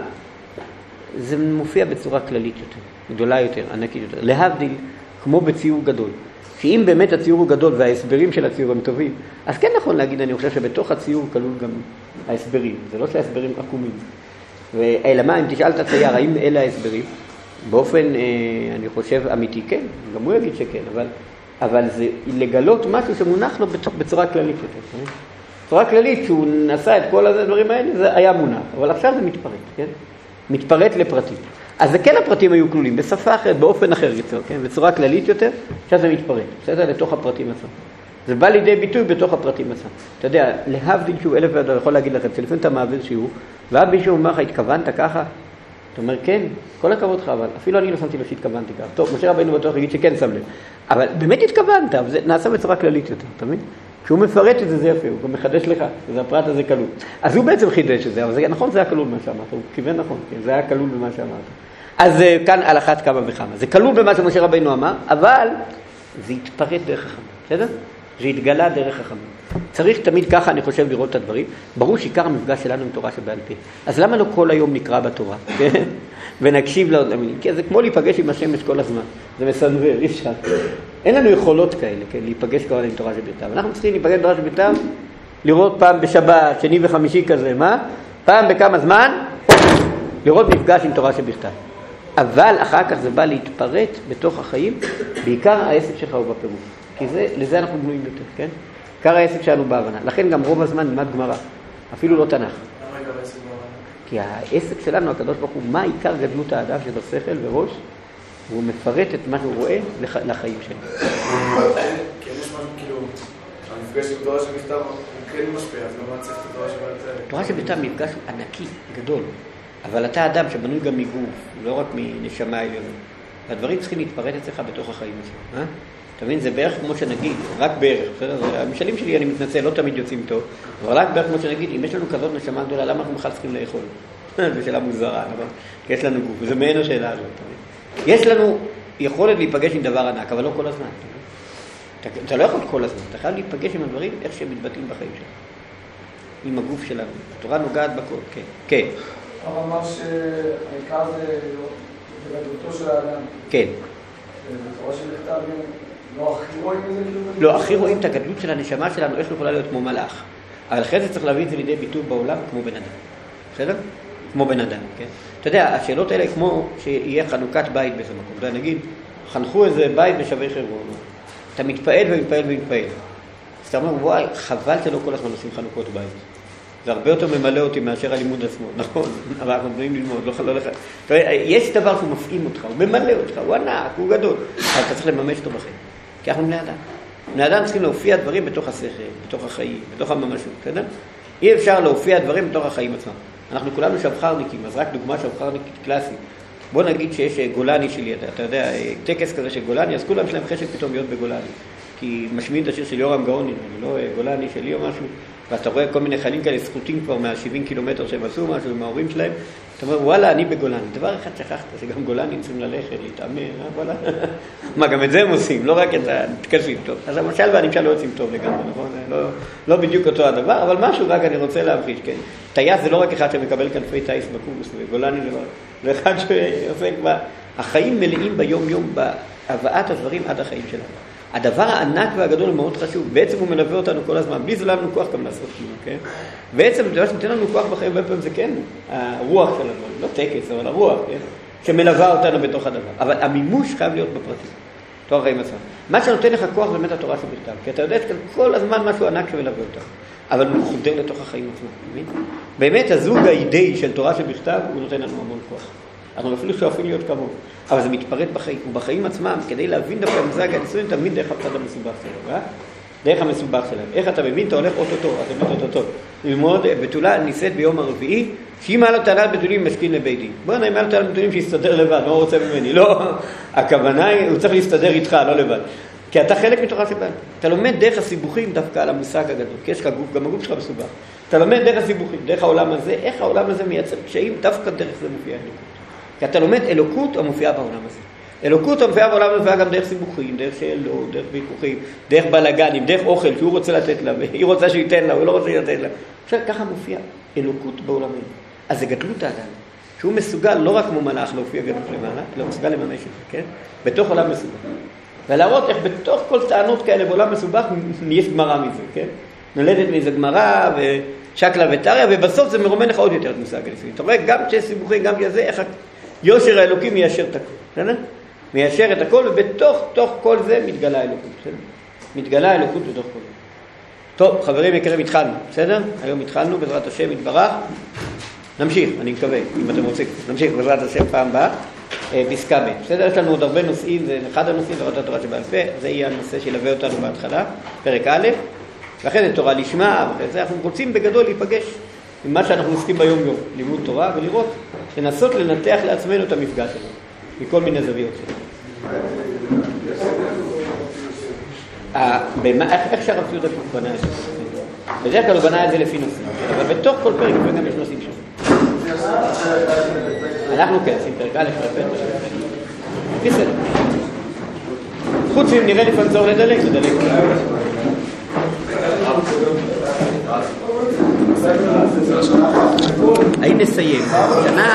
זה מופיע בצורה כללית יותר, גדולה יותר, ענקית יותר. להבדיל, כמו בציור גדול. שאם באמת הציור הוא גדול וההסברים של הציור הם טובים, אז כן נכון להגיד, אני חושב שבתוך הציור כלול גם ההסברים. זה לא שההסברים עקומים. אלא מה, אם תשאל את הצייר, האם אלה ההסברים? באופן, אני חושב, אמיתי, כן. גם הוא יגיד שכן, אבל זה לגלות משהו שמונח לו בצורה כללית יותר. בצורה כללית, כשהוא נעשה את כל הדברים האלה, זה היה מונח. אבל עכשיו זה מתפרט, כן? מתפרט לפרטים. אז זה כן הפרטים היו כלולים, בשפה אחרת, באופן אחר יותר, כן? בצורה כללית יותר, עכשיו זה מתפרט. בסדר? לתוך הפרטים עצמם. זה בא לידי ביטוי בתוך הפרטים עצמם. אתה יודע, להבדיל שהוא אלף ועוד, יכול להגיד לכם, שלפעמים אתה מעביר שיעור, ואז מישהו אומר לך, התכוונת ככה? אתה אומר, כן, כל הכבוד לך, אבל אפילו אני לא שמתי לו שהתכוונתי ככה. טוב, משה רבינו בטוח יגיד שכן שם לב. אבל באמת התכוונת, אבל זה נעשה בצורה כללית יותר, אתה מבין? כשהוא מפרט את זה, זה יפה, הוא מחדש לך, וזה הפרט הזה כלול. אז הוא בעצם חידש את זה, אבל זה, נכון, זה היה כלול במה שאמרת, הוא כיוון נכון, כן, זה היה כלול במה שאמרת. אז כאן על אחת כמה וכמה. זה כלול במה שמשה רבינו אמר, אבל זה התפרט דרך החמה, בסדר? זה התגלה דרך החמה. צריך תמיד ככה, אני חושב, לראות את הדברים. ברור שעיקר המפגש שלנו עם תורה שבעל פה. אז למה לא כל היום נקרא בתורה? ונקשיב לעוד המילים? כי זה כמו להיפגש עם השמש כל הזמן. זה מסנוור, אי אפשר. אין לנו יכולות כאלה, כן? להיפגש כל הזמן עם תורה שבכתב. אנחנו צריכים להיפגש עם תורה שבכתב, לראות פעם בשבת, שני וחמישי כזה, מה? פעם בכמה זמן, לראות מפגש עם תורה שבכתב. אבל אחר כך זה בא להתפרט בתוך החיים, בעיקר העסק שלך הוא בפירוש. כי לזה אנחנו בנויים יותר, כן? עיקר העסק שלנו בהבנה. לכן גם רוב הזמן נלמד גמרא, אפילו לא תנ"ך. למה עיקר העסק בהבנה? כי העסק שלנו, הקדוש ברוך הוא, מה עיקר גדלות האדם שבו שכל וראש, והוא מפרט את מה שהוא רואה לחיים שלנו. כן, יש משהו כאילו, המפגש עם תורה שבכתב הוא כן משפיע, אז לא מצליח את התורה שבעל פה. תורה שבכתב מפגש ענקי, גדול. אבל אתה אדם שבנוי גם מגוף, לא רק מנשמה עליונה. והדברים צריכים להתפרט אצלך בתוך החיים שלך. אתה מבין, זה בערך כמו שנגיד, רק בערך, בסדר? המשלים שלי, אני מתנצל, לא תמיד יוצאים טוב, אבל רק בערך כמו שנגיד, אם יש לנו כזאת נשמה גדולה, למה אנחנו בכלל צריכים לאכול? זו שאלה מוזרה, נכון? כי יש לנו גוף, וזה מעין השאלה הזאת. יש לנו יכולת להיפגש עם דבר ענק, אבל לא כל הזמן. אתה לא יכול כל הזמן, אתה חייב להיפגש עם הדברים איך שהם מתבטאים בחיים שלך. עם הגוף שלנו. התורה נוגעת בכל, כן. כן. הוא אמר שהעיקר זה בגדלותו של האדם. כן. בתורה שבכתב לא הכי רואים את זה? לא, הכי רואים את הגדלות של הנשמה שלנו, איך יכולה להיות כמו מלאך. אבל אחרי זה צריך להביא את זה לידי ביטוי בעולם כמו בן אדם. בסדר? כמו בן אדם, כן? אתה יודע, השאלות האלה כמו שיהיה חנוכת בית באיזה מקום. אתה יודע, נגיד, חנכו איזה בית בשבי חברון. אתה מתפעל ומתפעל ומתפעל. אז אתה אומר, וואי, חבל שלא כל הזמן עושים חנוכות בית. זה הרבה יותר ממלא אותי מאשר הלימוד עצמו, נכון? אבל אנחנו באים ללמוד, לא לך. יש דבר שהוא מפעים אותך, הוא ממלא אותך, הוא ענק, הוא גדול. אבל אתה צריך לממש אותו בחיים. כי אנחנו בני אדם. בני אדם צריכים להופיע דברים בתוך השכל, בתוך החיים, בתוך הממשות, בסדר? אי אפשר להופיע דברים בתוך החיים עצמם. אנחנו כולנו שבחרניקים, אז רק דוגמה שבחרניקית קלאסית. בוא נגיד שיש גולני שלי, אתה יודע, טקס כזה של גולני, אז כולם שלהם חשק פתאום להיות בגולני. כי משמיעים את השיר של יורם גאוני, אני לא גולני שלי או משהו, ואתה רואה כל מיני חיילים כאלה סחוטים כבר מה-70 קילומטר שהם עשו משהו עם ההורים שלהם, אתה אומר, וואלה, אני בגולני. דבר אחד שכחת, שגם גולני צריכים ללכת, להתאמן, וואלה. מה, גם את זה הם עושים, לא רק את התקפים טוב. אז המשל והנמשל לא יוצאים טוב לגמרי, נכון? לא בדיוק אותו הדבר, אבל משהו רק אני רוצה להמחיש, כן? טייס זה לא רק אחד שמקבל כנפי טייס בקורס, וגולני זה אחד שעושה כבר... החיים מלאים ביום-יום בהבאת הדברים עד החיים שלנו. הדבר הענק והגדול הוא מאוד חשוב, בעצם הוא מלווה אותנו כל הזמן, בלי זה לא לנו כוח גם לעשות כלום, כן? בעצם, דבר שנותן לנו כוח בחיים, בפעמים זה כן, הרוח שלנו, לא טקס, אבל הרוח, כן? שמלווה אותנו בתוך הדבר. אבל המימוש חייב להיות בפרטים, תוך החיים עצמם. מה שנותן לך כוח זה באמת התורה שבכתב, כי אתה יודע שכאן כל הזמן משהו ענק שמלווה אותך, אבל הוא חודר לתוך החיים עצמם, מבין? באמת הזוג האידאי של תורה שבכתב, הוא נותן לנו המון כוח. אנחנו אפילו שואפים להיות כמוהו, אבל זה מתפרט בחיים, ובחיים עצמם, כדי להבין דווקא המושג הנישואים, תמיד דרך הצד המסובך שלו, דרך המסובך שלהם. איך אתה מבין? אתה הולך אוטוטו, אתה מבין אוטוטו. ללמוד בתולה נישאת ביום הרביעי, שאם היה לו טענת בתולים מסכין לבית דין. בוא נעים, היה לו טענת בתולים שיסתדר לבד, מה הוא רוצה ממני? לא, הכוונה היא, הוא צריך להסתדר איתך, לא לבד. כי אתה חלק מתוכה שבאת. אתה לומד דרך הסיבוכים דווקא על המושג הגדול, כי יש לך גוף, גם הגוף שלך מסובך. אתה לומד דרך הסיבוכים, דרך העולם הזה, איך העולם הזה מייצר קשיים, דווקא דרך זה מופיע אלוקות. כי אתה לומד אלוקות המופיעה בעולם הזה. אלוקות המופיעה בעולם הזה מופיעה גם דרך סיבוכים, דרך שאלות, דרך ויכוחים, דרך בלגנים, דרך אוכל שהוא רוצה לתת לה, והיא רוצה שהוא ייתן לה, הוא לא רוצה לתת לה. עכשיו ככה מופיע אלוקות בעולמנו. אז זה גדלות האדם, שהוא מסוגל לא רק כמו מלאך להופיע גדלות למעלה, אלא מסוגל לממש את זה, כן? בתוך עולם מסובך. ולהראות איך בתוך כל טענות כאלה בעולם מסובך יש גמרא מזה, כן? נולדת מזה גמרא ושקלה וטריה, ובסוף זה מרומן לך עוד יותר את מושג הנישואים. אתה רואה גם שיש סיבוכים, גם כזה, איך יושר האלוקי מיישר את הכל, בסדר? מיישר את הכל, ובתוך כל זה מתגלה האלוקות, בסדר? מתגלה האלוקות בתוך כל זה. טוב, חברים יקרים, התחלנו, בסדר? היום התחלנו, בעזרת השם יתברך. נמשיך, אני מקווה, אם אתם רוצים. נמשיך, בעזרת השם פעם הבאה, פסקה ב'. בסדר? יש לנו עוד הרבה נושאים, זה אחד הנושאים, תורת התורה שבעל פה, זה יהיה הנושא שילווה אותנו בהתחלה, פרק א', ואחרי זה תורה לשמה, ואחרי זה אנחנו רוצים בגדול להיפגש עם מה שאנחנו עוסקים ביום-יום, לימוד תורה, ולראות, לנסות לנתח לעצמנו את המפגש הזה, מכל מיני זוויות שלנו. איך שהרב יהודה בנה את זה? בדרך כלל הוא בנה את זה לפי נושאים, אבל בתוך כל פרק גם יש נושאים שם. אנחנו כן, עושים פרק א' לפרק בסדר. חוץ אם נראה לפעמים צורך לדלג. האם נסיים?